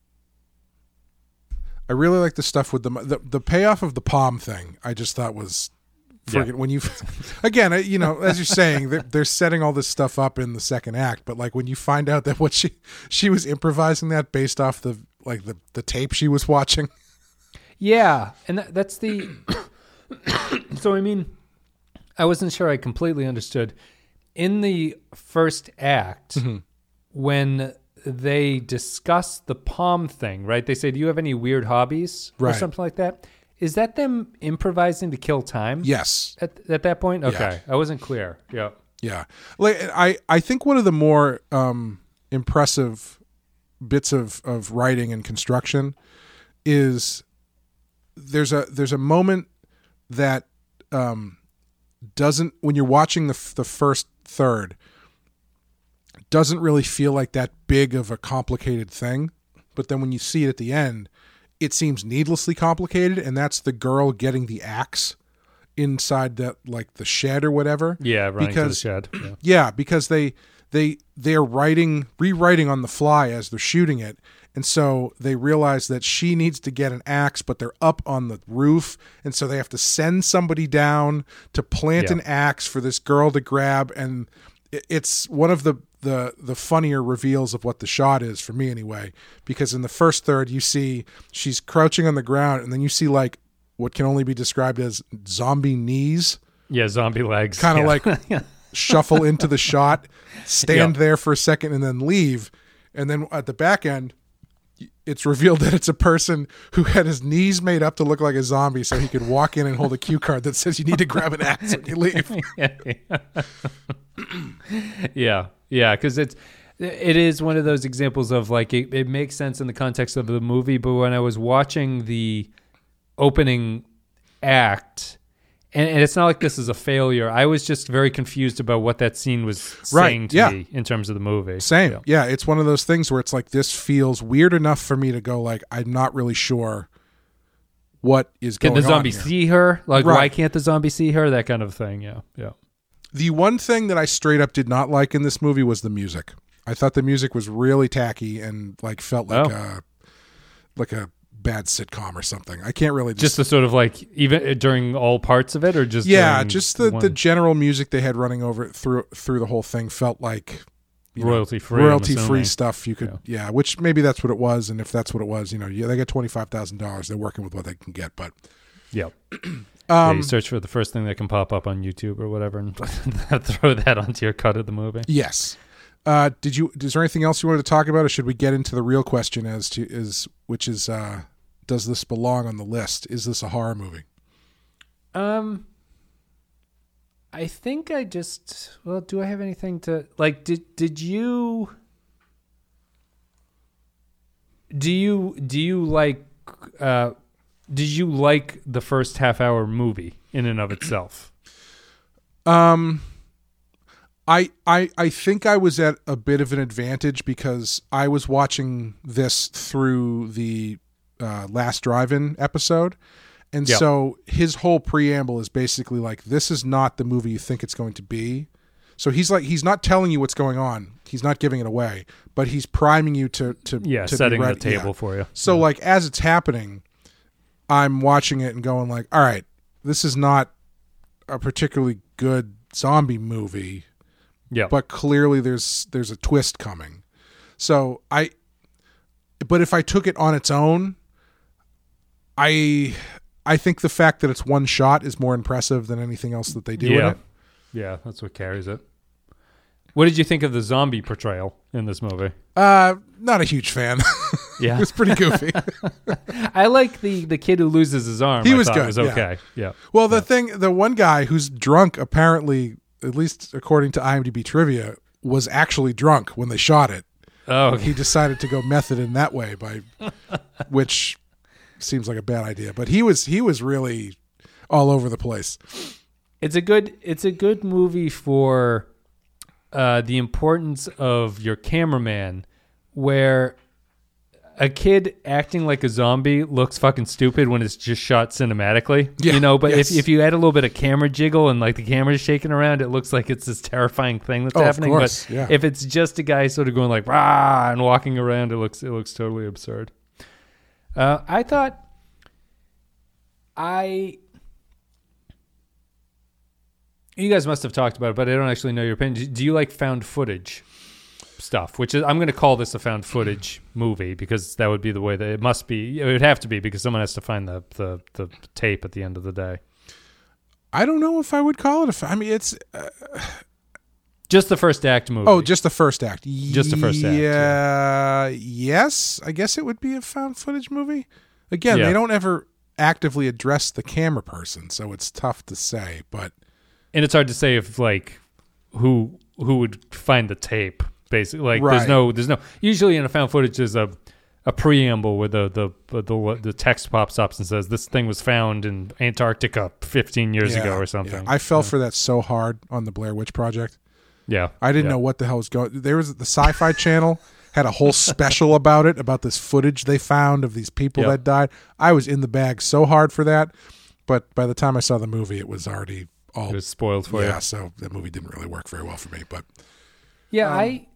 stuff with the payoff of the palm thing. I just thought was friggin' when you again, as you're saying, they're setting all this stuff up in the second act, but like when you find out that what she was improvising that based off the tape she was watching. Yeah, and that's the so I mean, I wasn't sure I completely understood in the first act. Mm-hmm. When they discuss the palm thing, right? They say, do you have any weird hobbies or something like that? Is that them improvising to kill time? Yes. At that point? Okay. Yeah. I wasn't clear. Yeah. Yeah. Like I think one of the more impressive bits of writing and construction is there's a moment that doesn't, when you're watching the first third, doesn't really feel like that big of a complicated thing. But then when you see it at the end, it seems needlessly complicated, and that's the girl getting the axe inside that, like, the shed or whatever. Yeah, running to the shed. Yeah, because they're rewriting on the fly as they're shooting it, and so they realize that she needs to get an axe, but they're up on the roof, and so they have to send somebody down to plant an axe for this girl to grab, and it's one of the funnier reveals of what the shot is, for me anyway, because in the first third you see she's crouching on the ground, and then you see like what can only be described as zombie knees. Yeah, zombie legs. Kind of like shuffle into the shot, stand there for a second, and then leave. And then at the back end, it's revealed that it's a person who had his knees made up to look like a zombie so he could walk in and hold a cue card that says you need to grab an axe when you leave. Yeah, because it is one of those examples of like it makes sense in the context of the movie, but when I was watching the opening act, and it's not like this is a failure, I was just very confused about what that scene was saying to me in terms of the movie. Same. Yeah, it's one of those things where it's like, this feels weird enough for me to go like, I'm not really sure what is going on. Can the zombie here. see her? Like, why can't the zombie see her? That kind of thing. Yeah. The one thing that I straight up did not like in this movie was the music. I thought the music was really tacky and like felt like a bad sitcom or something. I can't really just the sort of like, even during all parts of it, or just just the general music they had running over through the whole thing felt like royalty free stuff. You could which maybe that's what it was, and if that's what it was, they get $25,000. They're working with what they can get, but you search for the first thing that can pop up on YouTube or whatever and throw that onto your cut of the movie. Yes. Is there anything else you wanted to talk about, or should we get into the real question which is does this belong on the list? Is this a horror movie? I think I just, do I have anything to like, did you like the first half hour movie in and of itself? I think I was at a bit of an advantage because I was watching this through the Last Drive-In episode. And so his whole preamble is basically like, this is not the movie you think it's going to be. So he's not telling you what's going on. He's not giving it away, but he's priming you to setting the table for you. So like as it's happening, I'm watching it and going like, all right, this is not a particularly good zombie movie. Yeah. But clearly there's a twist coming. So but if I took it on its own, I think the fact that it's one shot is more impressive than anything else that they do in it. Yeah, that's what carries it. What did you think of the zombie portrayal in this movie? Not a huge fan. Yeah. It was pretty goofy. I like the kid who loses his arm. He was good. Was okay. Yeah. Well, the one guy who's drunk, apparently, at least according to IMDb trivia, was actually drunk when they shot it. Oh, okay. He decided to go method in that way, which seems like a bad idea. But he was really all over the place. It's a good movie for the importance of your cameraman, where a kid acting like a zombie looks fucking stupid when it's just shot cinematically, but if you add a little bit of camera jiggle and like the camera's shaking around, it looks like it's this terrifying thing that's happening. Of course, but if it's just a guy sort of going like rah and walking around, it looks totally absurd. I thought you guys must have talked about it, but I don't actually know your opinion. Do you like found footage stuff? Which is, I'm going to call this a found footage movie because that would be the way that it must be. It would have to be because someone has to find the tape at the end of the day. I don't know if I would call it it's just the first act movie. Oh, just the first act. Just the first act. Yeah. Yes, I guess it would be a found footage movie. Again, they don't ever actively address the camera person, so it's tough to say. And it's hard to say if like who would find the tape. Basically, like there's no. Usually in a found footage, there's a preamble where the text pops up and says this thing was found in Antarctica 15 years ago or something. Yeah. I fell for that so hard on the Blair Witch Project. Yeah. I didn't know what the hell was going. There was the Sci-Fi Channel had a whole special about it, about this footage they found of these people that died. I was in the bag so hard for that, but by the time I saw the movie, it was already all It was spoiled for you. Yeah, so that movie didn't really work very well for me. But yeah,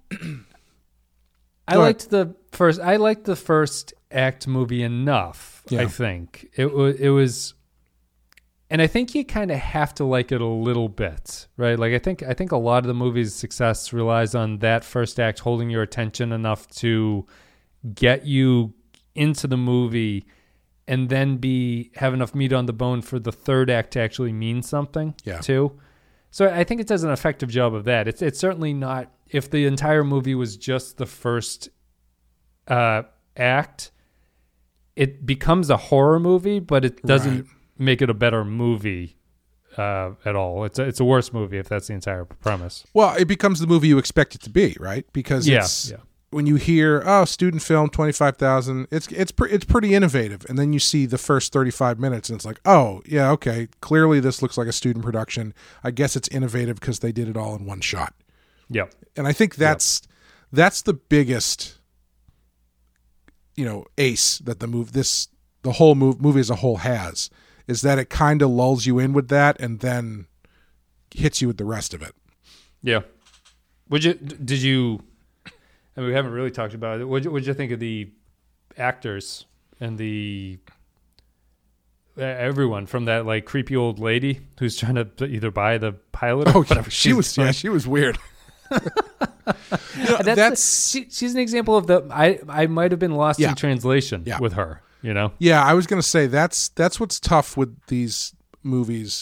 I liked the first act movie enough. Yeah. I think it was. And I think you kind of have to like it a little bit, right? Like I think a lot of the movie's success relies on that first act holding your attention enough to get you into the movie, and then have enough meat on the bone for the third act to actually mean something too. So I think it does an effective job of that. It's certainly not, if the entire movie was just the first act, it becomes a horror movie, but it doesn't make it a better movie at all. It's a worse movie if that's the entire premise. Well, it becomes the movie you expect it to be, right? Because when you hear, student film, 25,000, it's pretty innovative, and then you see the first 35 minutes, and it's like, oh yeah, okay, clearly this looks like a student production. I guess it's innovative because they did it all in one shot. Yep. And I think that's the biggest, ace that the whole movie as a whole has, is that it kind of lulls you in with that and then hits you with the rest of it. Yeah. Did you? And we haven't really talked about it. What'd you think of the actors and the everyone, from that like creepy old lady who's trying to either buy the pilot or whatever? She was weird. She's an example of I might have been lost in translation with her. Yeah, I was going to say that's what's tough with these movies.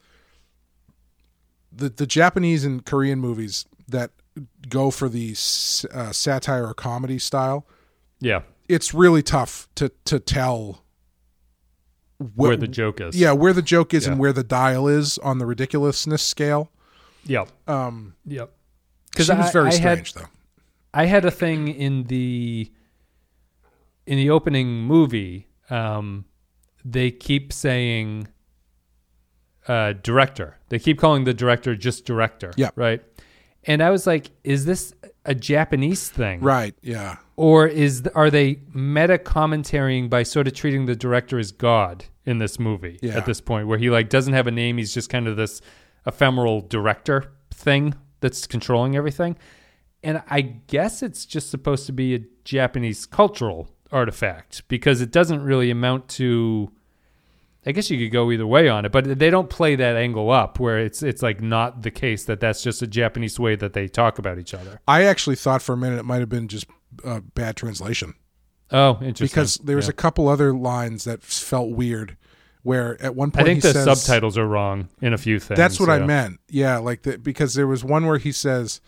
The Japanese and Korean movies that go for the satire or comedy style. Yeah, it's really tough to tell where the joke is. Yeah, where the joke is and where the dial is on the ridiculousness scale. Yep. Yep. Because it was very strange, though. I had a thing in the opening movie. They keep saying director. They keep calling the director just director. Yeah. Right. And I was like, is this a Japanese thing? Right. Yeah. Or are they meta commentarying by sort of treating the director as God in this movie at this point, where he like doesn't have a name? He's just kind of this ephemeral director thing that's controlling everything. And I guess it's just supposed to be a Japanese cultural artifact, because it doesn't really amount to, I guess you could go either way on it, but they don't play that angle up where it's like not the case that's just a Japanese way that they talk about each other. I actually thought for a minute it might have been just bad translation. Oh, interesting. Because there was a couple other lines that felt weird, where at one point I think the subtitles are wrong in a few things. That's what I meant. Yeah, like because there was one where he says,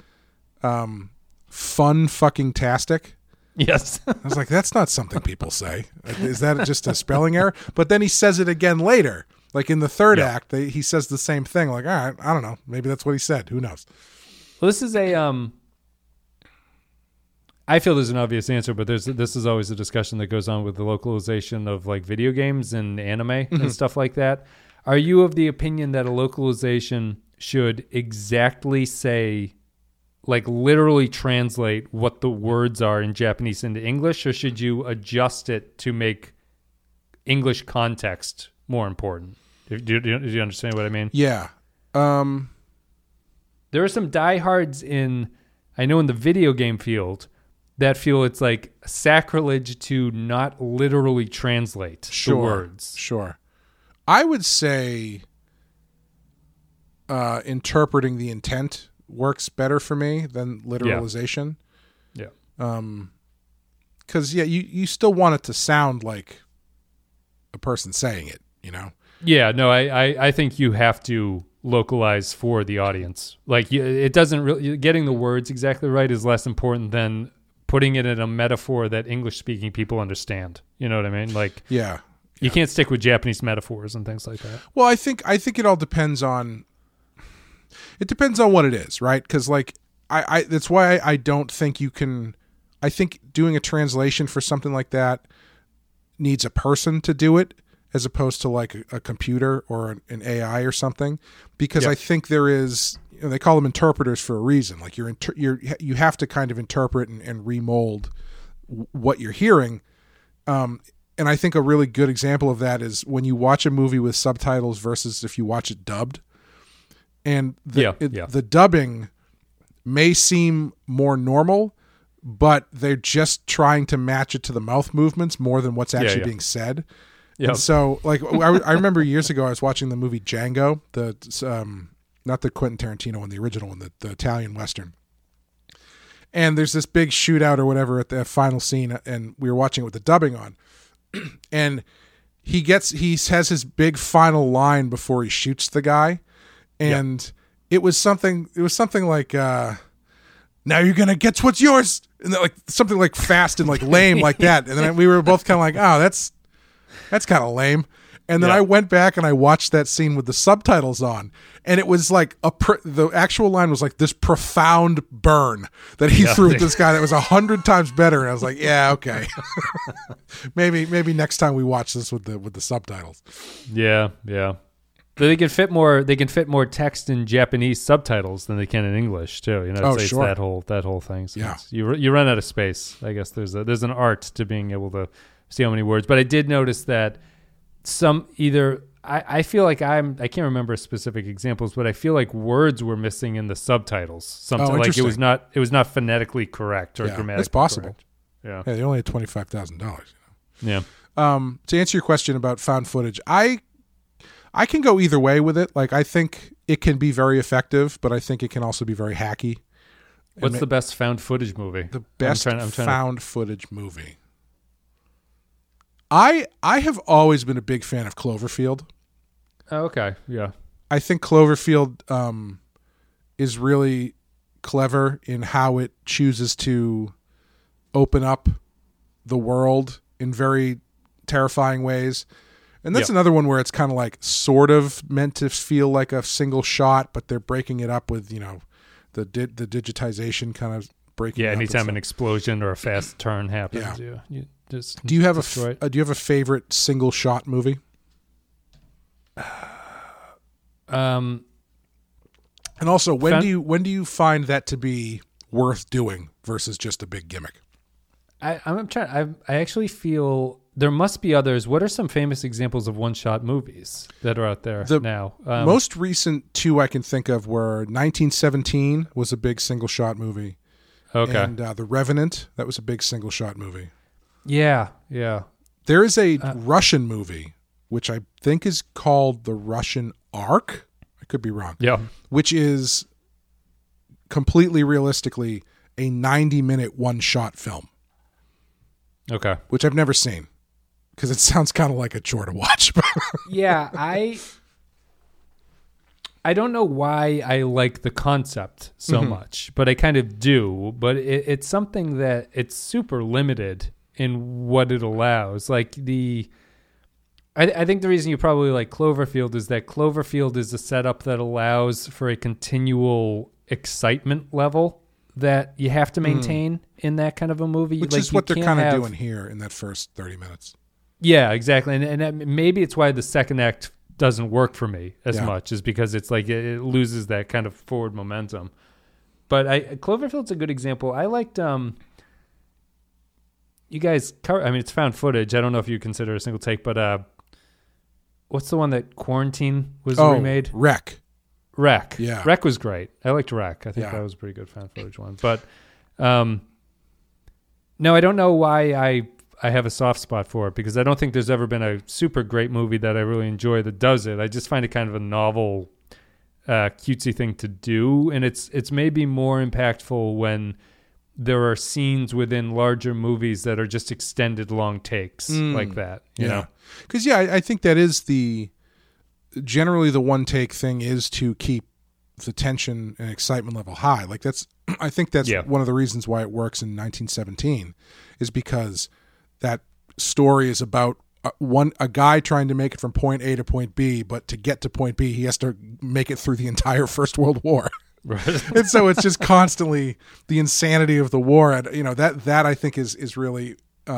"Fun fucking tastic." Yes. I was like, that's not something people say. Is that just a spelling error? But then he says it again later. Like in the third act, he says the same thing. Like, all right, I don't know. Maybe that's what he said. Who knows? Well, this is I feel there's an obvious answer, but this is always a discussion that goes on with the localization of like video games and anime and stuff like that. Are you of the opinion that a localization should exactly say, like literally translate what the words are in Japanese into English, or should you adjust it to make English context more important? Do you understand what I mean? Yeah. There are some diehards in the video game field that feel it's like sacrilege to not literally translate the words. Sure. I would say interpreting the intent works better for me than literalization. Yeah. Because you still want it to sound like a person saying it, Yeah, no, I think you have to localize for the audience. Like it doesn't really, getting the words exactly right is less important than putting it in a metaphor that English speaking people understand. You know what I mean? Like you can't stick with Japanese metaphors and things like that. Well, I think it all depends on. It depends on what it is, right? Because like I that's why I don't think you can. I think doing a translation for something like that needs a person to do it, as opposed to like a computer or an AI or something. Because I think there is, they call them interpreters for a reason. Like you have to kind of interpret and remold what you're hearing. And I think a really good example of that is when you watch a movie with subtitles versus if you watch it dubbed. And the dubbing may seem more normal, but they're just trying to match it to the mouth movements more than what's actually being said. Yep. And so, like, I remember years ago I was watching the movie Django, not the Quentin Tarantino one, the original one, the Italian Western. And there's this big shootout or whatever at the final scene, and we were watching it with the dubbing on. And he has his big final line before he shoots the guy, and it was something like, "Now you're gonna get what's yours," and like something like fast and like lame like that. And then we were both kind of like, "Oh, that's kind of lame." And then I went back and I watched that scene with the subtitles on, and it was like the actual line was like this profound burn that he threw at this guy that was 100 times better. And I was like, yeah, okay, maybe next time we watch this with the subtitles. Yeah. They can fit more text in Japanese subtitles than they can in English too. You know, it's that whole thing. So you run out of space. I guess there's an art to being able to see how many words. But I did notice that I feel like I can't remember specific examples, but I feel like words were missing in the subtitles. Something like it was not phonetically correct or grammatically that's possible. Correct. Yeah, they only had $25,000. Yeah. To answer your question about found footage, I can go either way with it. Like, I think it can be very effective, but I think it can also be very hacky. What's the best found footage movie? The best found footage movie. I have always been a big fan of Cloverfield. Oh, okay. Yeah. I think Cloverfield is really clever in how it chooses to open up the world in very terrifying ways. And that's another one where it's kind of like sort of meant to feel like a single shot, but they're breaking it up with, the digitization kind of breaking it up. Yeah, anytime an explosion or a fast turn happens, you just do you have a favorite single shot movie? And also, when do you find that to be worth doing versus just a big gimmick? I actually feel there must be others. What are some famous examples of one-shot movies that are out there now? Most recent two I can think of were 1917 was a big single-shot movie. Okay. And The Revenant, that was a big single-shot movie. Yeah. There is a Russian movie, which I think is called The Russian Ark. I could be wrong. Yeah. Which is completely realistically a 90-minute one-shot film. Okay. Which I've never seen because it sounds kind of like a chore to watch. Yeah, I don't know why I like the concept so much, but I kind of do. But it's something that it's super limited in what it allows. Like I think the reason you probably like Cloverfield is that Cloverfield is a setup that allows for a continual excitement level that you have to maintain in that kind of a movie. Which is what they're kind of doing here in that first 30 minutes. Yeah, exactly. And maybe it's why the second act doesn't work for me as much, is because it's like it loses that kind of forward momentum. But Cloverfield's a good example. I liked you guys it's found footage. I don't know if you consider a single take, but what's the one that Quarantine was remade? Wreck. Yeah. Wreck was great. I liked Wreck. I think that was a pretty good found footage one. But no, I don't know why I have a soft spot for it, because I don't think there's ever been a super great movie that I really enjoy that does it. I just find it kind of a novel, cutesy thing to do. And it's maybe more impactful when there are scenes within larger movies that are just extended long takes like that, you know? Because, I think that is generally the one take thing is to keep the tension and excitement level high. Like I think that's one of the reasons why it works in 1917 is because that story is about a guy trying to make it from point A to point B, but to get to point B, he has to make it through the entire First World War. Right. And so it's just constantly the insanity of the war. And, that I think is really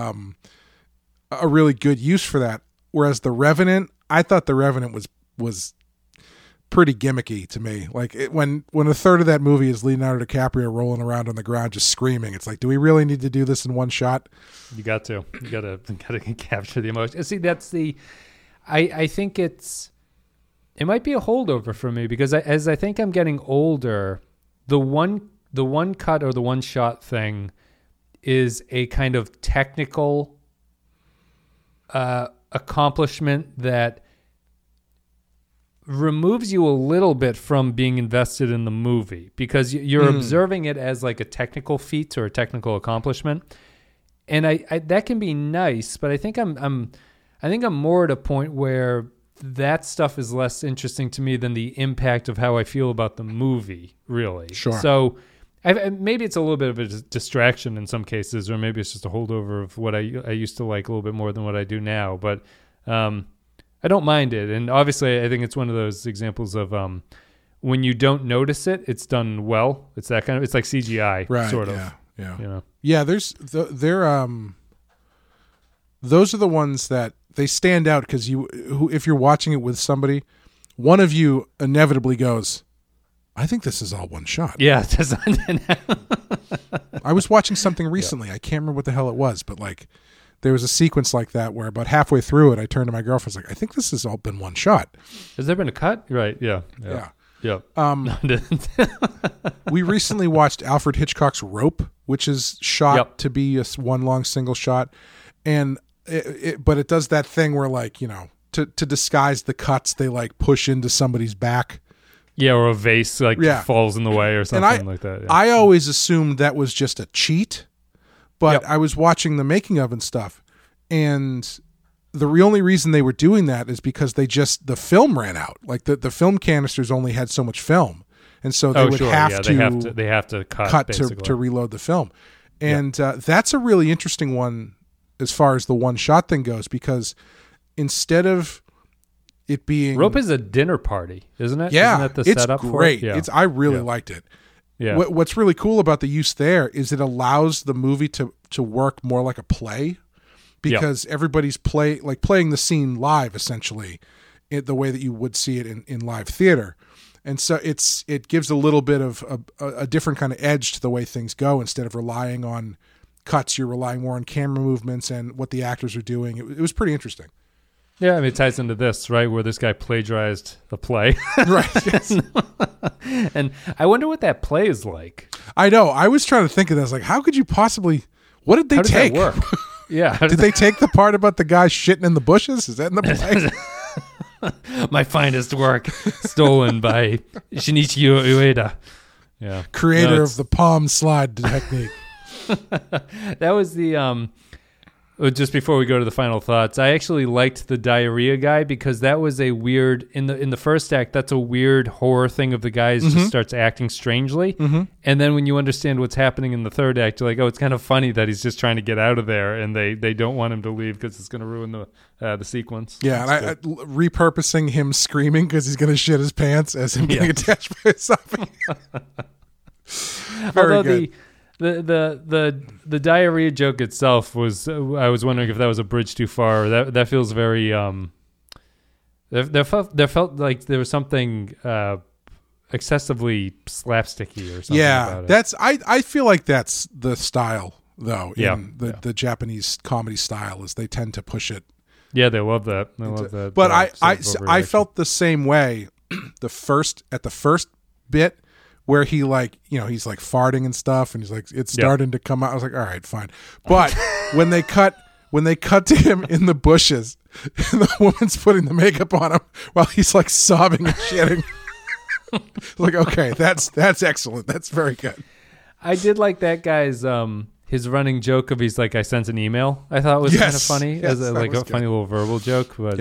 a really good use for that. Whereas The Revenant, I thought The Revenant was pretty gimmicky to me. Like when a third of that movie is Leonardo DiCaprio rolling around on the ground just screaming, it's like, do we really need to do this in one shot? You got to capture the emotion. See, that's I think it might be a holdover for me because as I think I'm getting older, the one cut or the one shot thing is a kind of technical accomplishment that removes you a little bit from being invested in the movie because you're observing it as like a technical feat or a technical accomplishment, and I that can be nice, but I think I'm more at a point where that stuff is less interesting to me than the impact of how I feel about the movie, really. Sure. So maybe it's a little bit of a distraction in some cases, or maybe it's just a holdover of what I used to like a little bit more than what I do now. But I don't mind it. And obviously, I think it's one of those examples of when you don't notice it, it's done well. It's that kind of, it's like CGI, right, sort of. Yeah. You know? Yeah, those are the ones that they stand out because if you're watching it with somebody, one of you inevitably goes, I think this is all one shot. Yeah. I was watching something recently. I can't remember what the hell it was, but like there was a sequence like that where about halfway through it, I turned to my girlfriend, I was like, I think this has all been one shot. Has there been a cut? Right. Yeah. We recently watched Alfred Hitchcock's Rope, which is shot to be one long single shot. And but it does that thing where like, you know, to disguise the cuts, they like push into somebody's back. Yeah, or a vase falls in the way or something like that. Yeah. I always assumed that was just a cheat, but I was watching the making of and stuff, and the only reason they were doing that is because the film ran out. Like the film canisters only had so much film, and so they they have to cut to reload the film, and that's a really interesting one as far as the one shot thing goes, because instead of it being Rope is a dinner party, isn't it? Yeah, isn't that the it's setup great. For it? Yeah. I really liked it. Yeah. What's really cool about the use there is it allows the movie to work more like a play, because everybody's playing the scene live essentially, the way that you would see it in live theater, and so it gives a little bit of a different kind of edge to the way things go. Instead of relying on cuts, you're relying more on camera movements and what the actors are doing. It was pretty interesting. Yeah, I mean, it ties into this, right, where this guy plagiarized the play. Right. Yes. And I wonder what that play is like. I know. I was trying to think of this. Like, how could you possibly... What did they take? How does that work? Yeah. Did they take the part about the guy shitting in the bushes? Is that in the play? My finest work, stolen by Shinichi Ueda. Yeah. Creator of the palm slide technique. That was the... just before we go to the final thoughts, I actually liked the diarrhea guy because that was a weird in the first act. That's a weird horror thing of the guy just starts acting strangely, and then when you understand what's happening in the third act, you're like, oh, it's kind of funny that he's just trying to get out of there, and they don't want him to leave because it's going to ruin the sequence. Yeah, and I repurposing him screaming because he's going to shit his pants as him getting attached by his something. Very good. The diarrhea joke itself was, I was wondering if that was a bridge too far. That feels very there felt like there was something excessively slapsticky or something. Yeah, about it. I feel like that's the style though. The Japanese comedy style is they tend to push it. Yeah, they love that. They love that. But I felt the same way at the first bit. Where he he's like farting and stuff, and he's like, it's starting to come out. I was like, all right, fine. But when they cut to him in the bushes, and the woman's putting the makeup on him while he's like sobbing and shitting, like, okay, that's excellent. That's very good. I did like that guy's his running joke of he's like, I sent an email. I thought it was kind of funny as a funny little verbal joke, but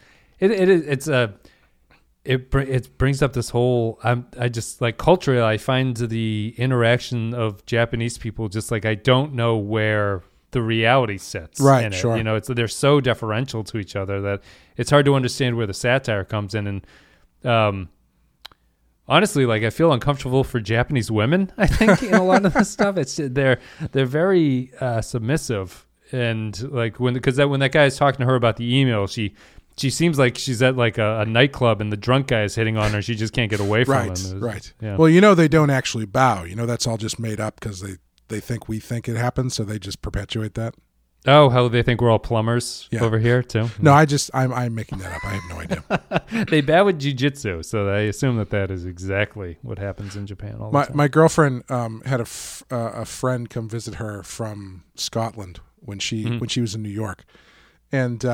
it brings up this whole I just like culturally I find the interaction of Japanese people just like I don't know where the reality sits in it. Sure. You know, they're so deferential to each other that it's hard to understand where the satire comes in. And honestly, like I feel uncomfortable for Japanese women, I think, in a lot of this stuff. It's they're very submissive, and like when that guy is talking to her about the email, she she seems like she's at like a nightclub and the drunk guy is hitting on her. She just can't get away from Right, him. right. Yeah. Well, they don't actually bow. That's all just made up because they think we think it happens, so they just perpetuate that. Oh, how they think we're all plumbers over here too? No, I'm making that up. I have no idea. They bow with jiu-jitsu, so I assume that is exactly what happens in Japan all the time. My girlfriend had a friend come visit her from Scotland when she was in New York, and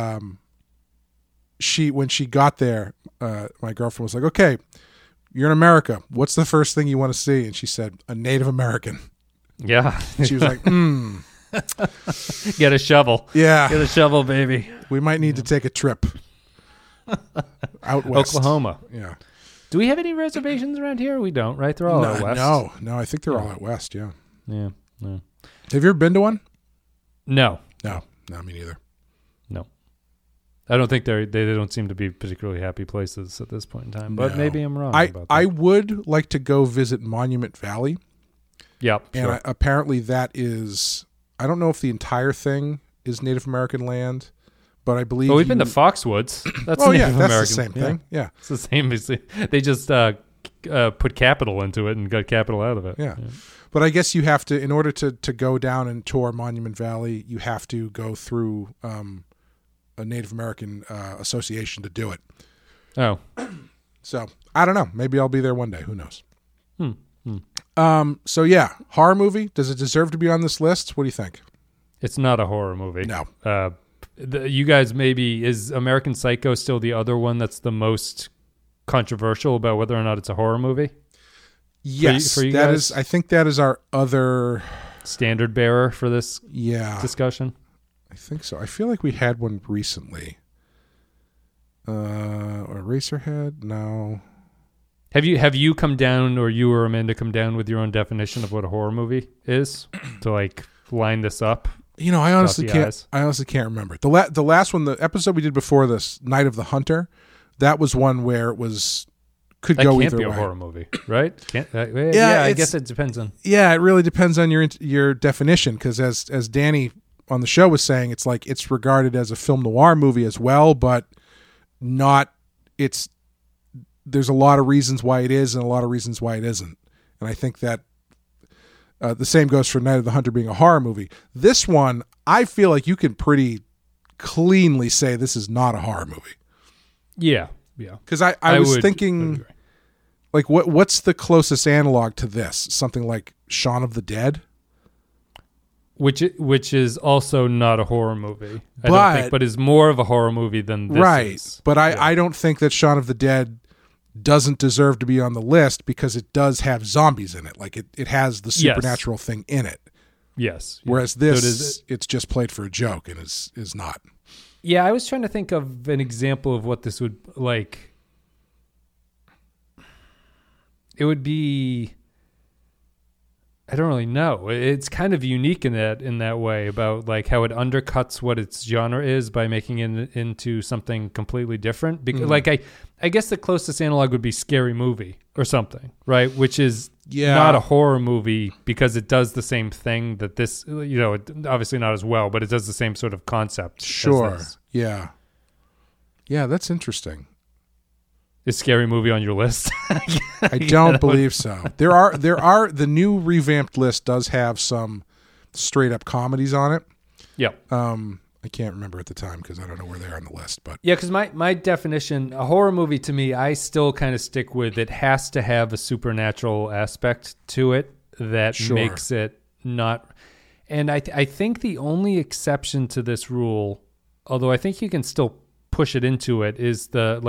when she got there, my girlfriend was like, "Okay, you're in America. What's the first thing you want to see?" And she said, "A Native American." Yeah. She was like, Get a shovel. Yeah. Get a shovel, baby. We might need to take a trip out west. Oklahoma. Yeah. Do we have any reservations around here? We don't, right? They're all out west. No. I think they're all out west. Yeah. Yeah. No. Have you ever been to one? No. No, me neither. No. I don't think they don't seem to be particularly happy places at this point in time, but maybe I'm wrong about that. I would like to go visit Monument Valley. Yep. And apparently that is, I don't know if the entire thing is Native American land, but I believe. Well, we've been to Foxwoods. That's oh, Native yeah, American. that's the same thing. Yeah. It's the same. They just put capital into it and got capital out of it. Yeah. But I guess you have to, in order to go down and tour Monument Valley, you have to go through a Native American association to do it. Oh. So I don't know. Maybe I'll be there one day. Who knows? So yeah, horror movie. Does it deserve to be on this list? What do you think? It's not a horror movie. No. You guys, maybe, is American Psycho still the other one that's the most controversial about whether or not it's a horror movie? Yes, for you that guys? is. I think that is our other standard bearer for this discussion. discussion. I think so. I feel like we had one recently. Eraserhead? No. Have you come down, or you or Amanda come down with your own definition of what a horror movie is to like line this up? I honestly can't. I honestly can't remember the last one. The episode we did before this, Night of the Hunter, that was one where it was could that go can't either be a way. horror movie, right? Yeah, I guess it depends on. Yeah, it really depends on your definition, because as Danny on the show was saying, it's like it's regarded as a film noir movie as well, but not. There's a lot of reasons why it is and a lot of reasons why it isn't. And I think that the same goes for Night of the Hunter being a horror movie. This one, I feel like you can pretty cleanly say this is not a horror movie. Yeah. Because I was thinking, like, what's the closest analog to this? Something like Shaun of the Dead? Which is also not a horror movie. I don't think, but is more of a horror movie than this is. But I don't think that Shaun of the Dead doesn't deserve to be on the list because it does have zombies in it. Like it has the supernatural thing in it. Yes. Whereas this, it's just played for a joke and is not. Yeah, I was trying to think of an example of what this would like. It would be. I don't really know. It's kind of unique in that way about like how it undercuts what its genre is by making it into something completely different. Because like I guess the closest analog would be Scary Movie or something, right? Which is not a horror movie because it does the same thing that this, obviously not as well, but it does the same sort of concept. Sure. Yeah. Yeah, that's interesting. Is Scary Movie on your list? I don't believe so. There are the new revamped list does have some straight up comedies on it. Yeah. I can't remember at the time because I don't know where they are on the list. But yeah, because my definition, a horror movie to me, I still kind of stick with it has to have a supernatural aspect to it that makes it not. And I think the only exception to this rule, although I think you can still push it into it, is the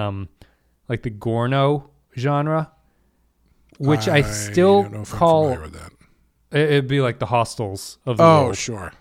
Gorno genre, which I still don't know if I'm call familiar with that. It'd be like the Hostels of the world. Oh, sure.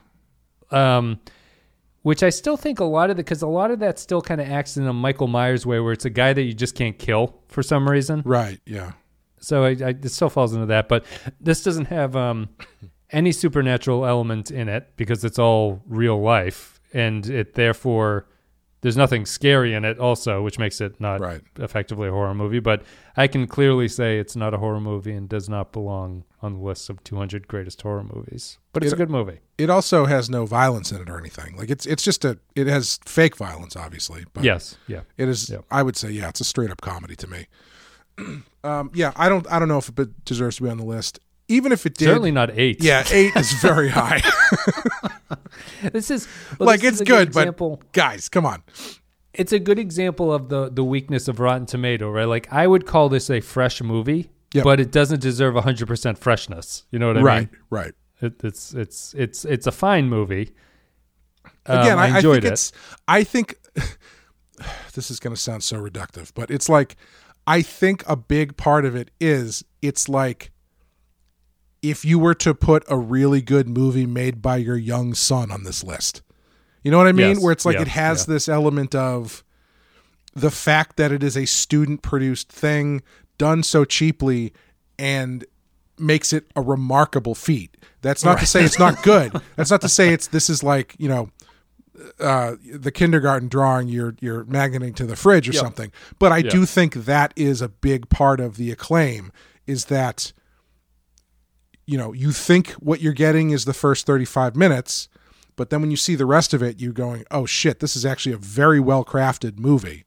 Which I still think because a lot of that still kind of acts in a Michael Myers way, where it's a guy that you just can't kill for some reason. Right. Yeah. So it still falls into that, but this doesn't have any supernatural element in it because it's all real life, and it therefore There's nothing scary in it also, which makes it not Right. effectively a horror movie. But I can clearly say it's not a horror movie and does not belong on the list of 200 greatest horror movies. But it's a good movie. It also has no violence in it or anything. Like it's just it has fake violence, obviously. But Yes. Yeah. it is. Yeah. I would say, yeah, it's a straight up comedy to me. Yeah, I don't know if it deserves to be on the list. Even if it did, Certainly not 8. Yeah, 8 is very high. This is Like this it's is a good, example. but guys, come on. It's a good example of the weakness of Rotten Tomato, right? Like I would call this a fresh movie, Yep. but it doesn't deserve 100% freshness. You know what I Right, mean? right. It's a fine movie. Again, I I enjoyed think it. I think this is going to sound so reductive, but it's like I think a big part of it is it's like if you were to put a really good movie made by your young son on this list. You know what I mean? Yes. Where it's like Yeah. it has Yeah. this element of the fact that it is a student produced thing done so cheaply and makes it a remarkable feat. That's not to say it's not good. That's not to say this is like, you know, the kindergarten drawing you're magneting to the fridge or something. But I do think that is a big part of the acclaim is that, you know, you think what you're getting is the first 35 minutes, but then when you see the rest of it, you're going, oh shit, this is actually a very well crafted movie.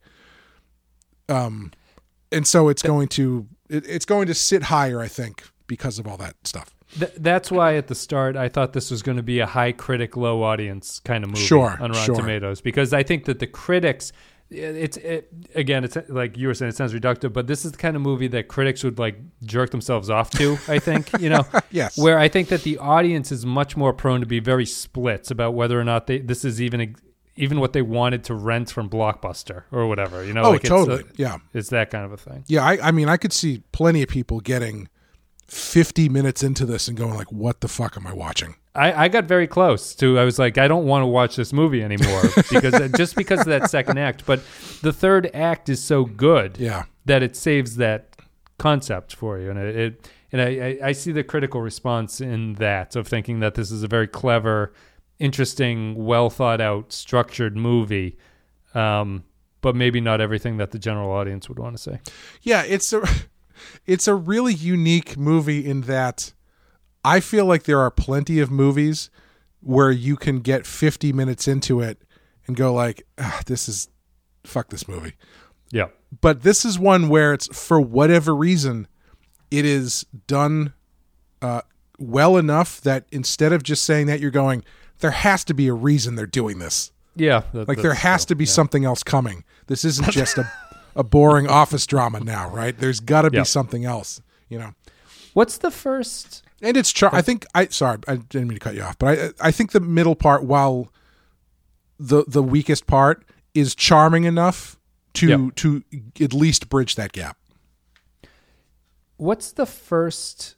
And so it's going to sit higher, I think, because of all that stuff. That's why at the start I thought this was going to be a high critic, low audience kind of movie on Rotten Tomatoes, because I think that the critics, it's like you were saying, it sounds reductive, but this is the kind of movie that critics would like jerk themselves off to, I think, you know. Yes. Where I think that the audience is much more prone to be very splits about whether or not this is even what they wanted to rent from Blockbuster or whatever, you know. Oh, like totally. Yeah. It's that kind of a thing. Yeah, I mean, I could see plenty of people getting 50 minutes into this and going like, what the fuck am I watching? I got very close to, I was like, I don't want to watch this movie anymore because of that second act. But the third act is so good that it saves that concept for you. And I see the critical response in that of thinking that this is a very clever, interesting, well thought out, structured movie. But maybe not everything that the general audience would want to say. Yeah, it's a really unique movie in that I feel like there are plenty of movies where you can get 50 minutes into it and go like, fuck this movie. Yeah. But this is one where it's, for whatever reason, it is done well enough that instead of just saying that, you're going, there has to be a reason they're doing this. Yeah. There has to be something else coming. This isn't just a boring office drama now, right? There's got to be something else, you know. What's the first? And it's I think sorry, I didn't mean to cut you off, but I think the middle part, while the weakest part, is charming enough to at least bridge that gap. What's the first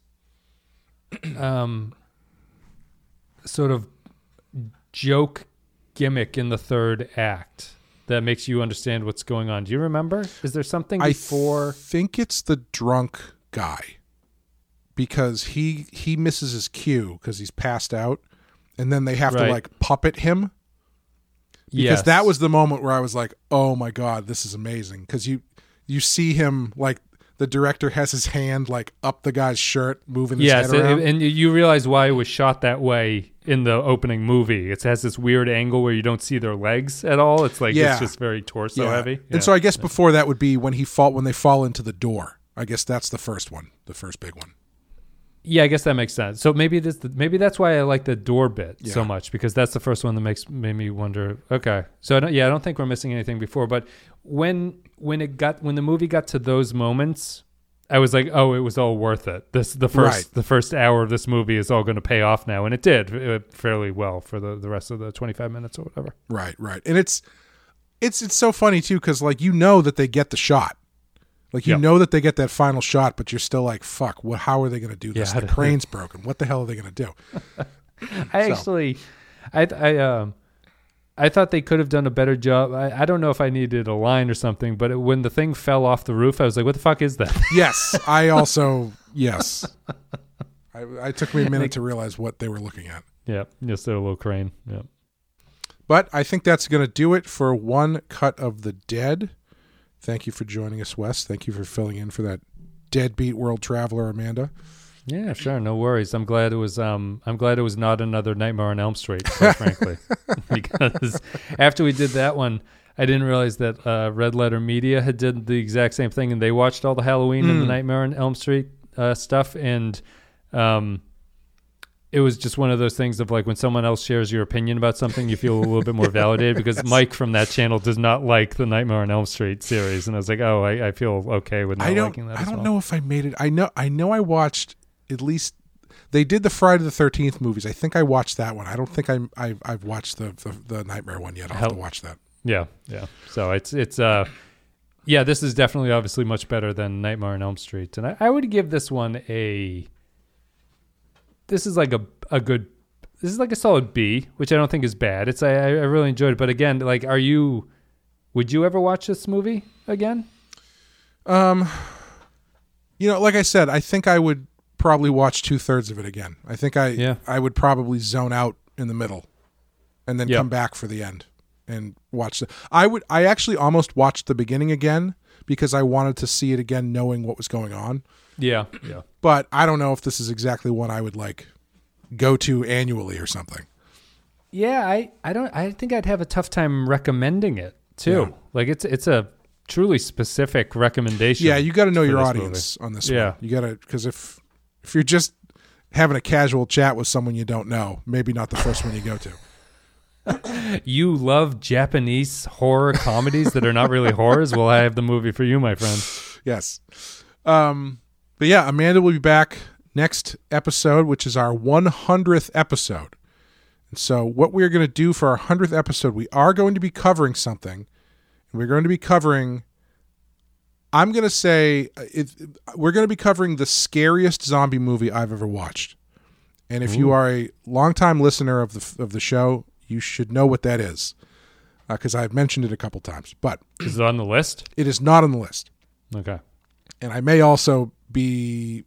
sort of joke gimmick in the third act that makes you understand what's going on? Do you remember? Is there something before? I think it's the drunk guy, because he misses his cue because he's passed out, and then they have to like puppet him. Because that was the moment where I was like, oh my God, this is amazing. Because you see him, like, the director has his hand like up the guy's shirt, moving his head around. And you realize why it was shot that way in the opening movie. It has this weird angle where you don't see their legs at all. It's like it's just very torso heavy. And so I guess before that would be when they fall into the door. I guess that's the first one, the first big one. Yeah, I guess that makes sense. So maybe that's why I like the door bit so much, because that's the first one that made me wonder. Okay, so I don't think we're missing anything before. But when the movie got to those moments, I was like, oh, it was all worth it. The first hour of this movie is all going to pay off now, and it did fairly well for the rest of the 25 minutes or whatever. Right, and it's so funny too, because like that they get the shot. Like, know that they get that final shot, but you're still like, fuck, how are they going to do this? The crane's broken. What the hell are they going to do? I thought they could have done a better job. I don't know if I needed a line or something, but when the thing fell off the roof, I was like, what the fuck is that? Yes, I also, yes. It took me a minute to realize what they were looking at. Yeah, just a little crane. Yeah. But I think that's going to do it for One Cut of the Dead. Thank you for joining us, Wes. Thank you for filling in for that deadbeat world traveler, Amanda. Yeah, sure, no worries. I'm glad it was not another Nightmare on Elm Street, quite frankly, because after we did that one, I didn't realize that Red Letter Media had did the exact same thing, and they watched all the Halloween and the Nightmare on Elm Street stuff, and it was just one of those things of like when someone else shares your opinion about something, you feel a little bit more validated because Mike from that channel does not like the Nightmare on Elm Street series, and I was like, oh, I feel okay with not liking that. I don't know if I made it. I know I watched at least. They did the Friday the 13th movies. I think I watched that one. I don't think I've watched the Nightmare one yet. I'll have to watch that. Yeah. So it's this is definitely obviously much better than Nightmare on Elm Street, and I would give this one this is like a solid B, which I don't think is bad. It's I really enjoyed it, but again, like, would you ever watch this movie again? Like I said, I think I would probably watch 2/3 of it again. I think I would probably zone out in the middle and then come back for the end and watch I actually almost watched the beginning again because I wanted to see it again knowing what was going on. Yeah. But I don't know if this is exactly what I would like go to annually or something. Yeah, I think I'd have a tough time recommending it too. Yeah. Like it's a truly specific recommendation. Yeah, you got to know your audience on this one. You got to, because if you're just having a casual chat with someone you don't know, maybe not the first one you go to. You love Japanese horror comedies that are not really horrors? Well, I have the movie for you, my friend. Yes. But yeah, Amanda will be back next episode, which is our 100th episode. And so what we're going to do for our 100th episode, we are going to be covering something. And we're going to be covering, I'm going to say, we're going to be covering the scariest zombie movie I've ever watched. And if you are a longtime listener of the show, you should know what that is, because I've mentioned it a couple times. But is it on the list? It is not on the list. Okay. And I may also be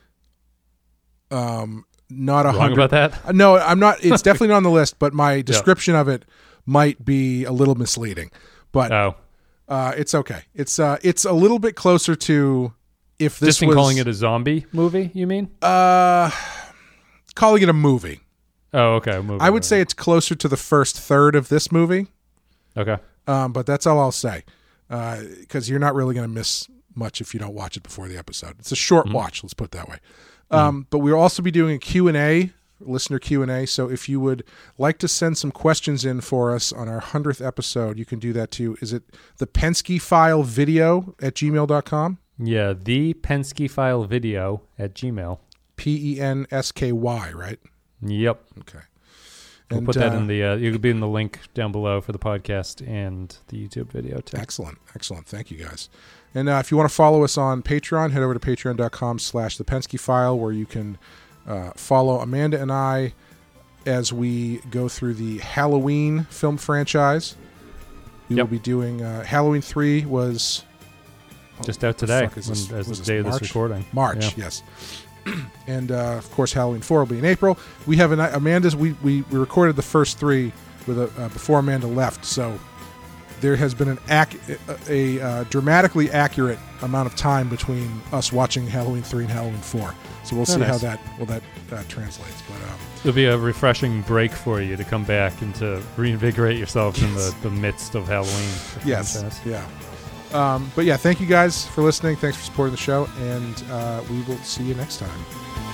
not 100 wrong about that. No, I'm not. It's definitely not on the list. But my description of it might be a little misleading. But it's okay. It's a little bit closer to if this just in was calling it a zombie movie. You mean? Calling it a movie. Oh, okay. A movie. I would say it's closer to the first third of this movie. Okay. But that's all I'll say, because you're not really going to miss much if you don't watch it before the episode. It's a short watch, let's put it that way. But we'll also be doing a Q&A, listener Q&A. So if you would like to send some questions in for us on our 100th episode, you can do that too. Is it the Penske File Video at gmail.com? Yeah, the Penske File Video at Gmail. PENSKY, right? Yep. Okay. We'll put that in the, you could be in the link down below for the podcast and the YouTube video too. Excellent. Thank you guys. And if you want to follow us on Patreon, head over to patreon.com/the Penske File, where you can follow Amanda and I as we go through the Halloween film franchise. We will be doing Halloween 3 was just out today as the day of this recording. March, yes. And of course Halloween 4 will be in April. We have Amanda's we recorded the first 3 with before Amanda left, so there has been a dramatically accurate amount of time between us watching Halloween 3 and Halloween 4. So we'll see how that translates. But it'll be a refreshing break for you to come back and to reinvigorate yourself in the midst of Halloween. Yes, yeah. But yeah, thank you guys for listening. Thanks for supporting the show, and we will see you next time.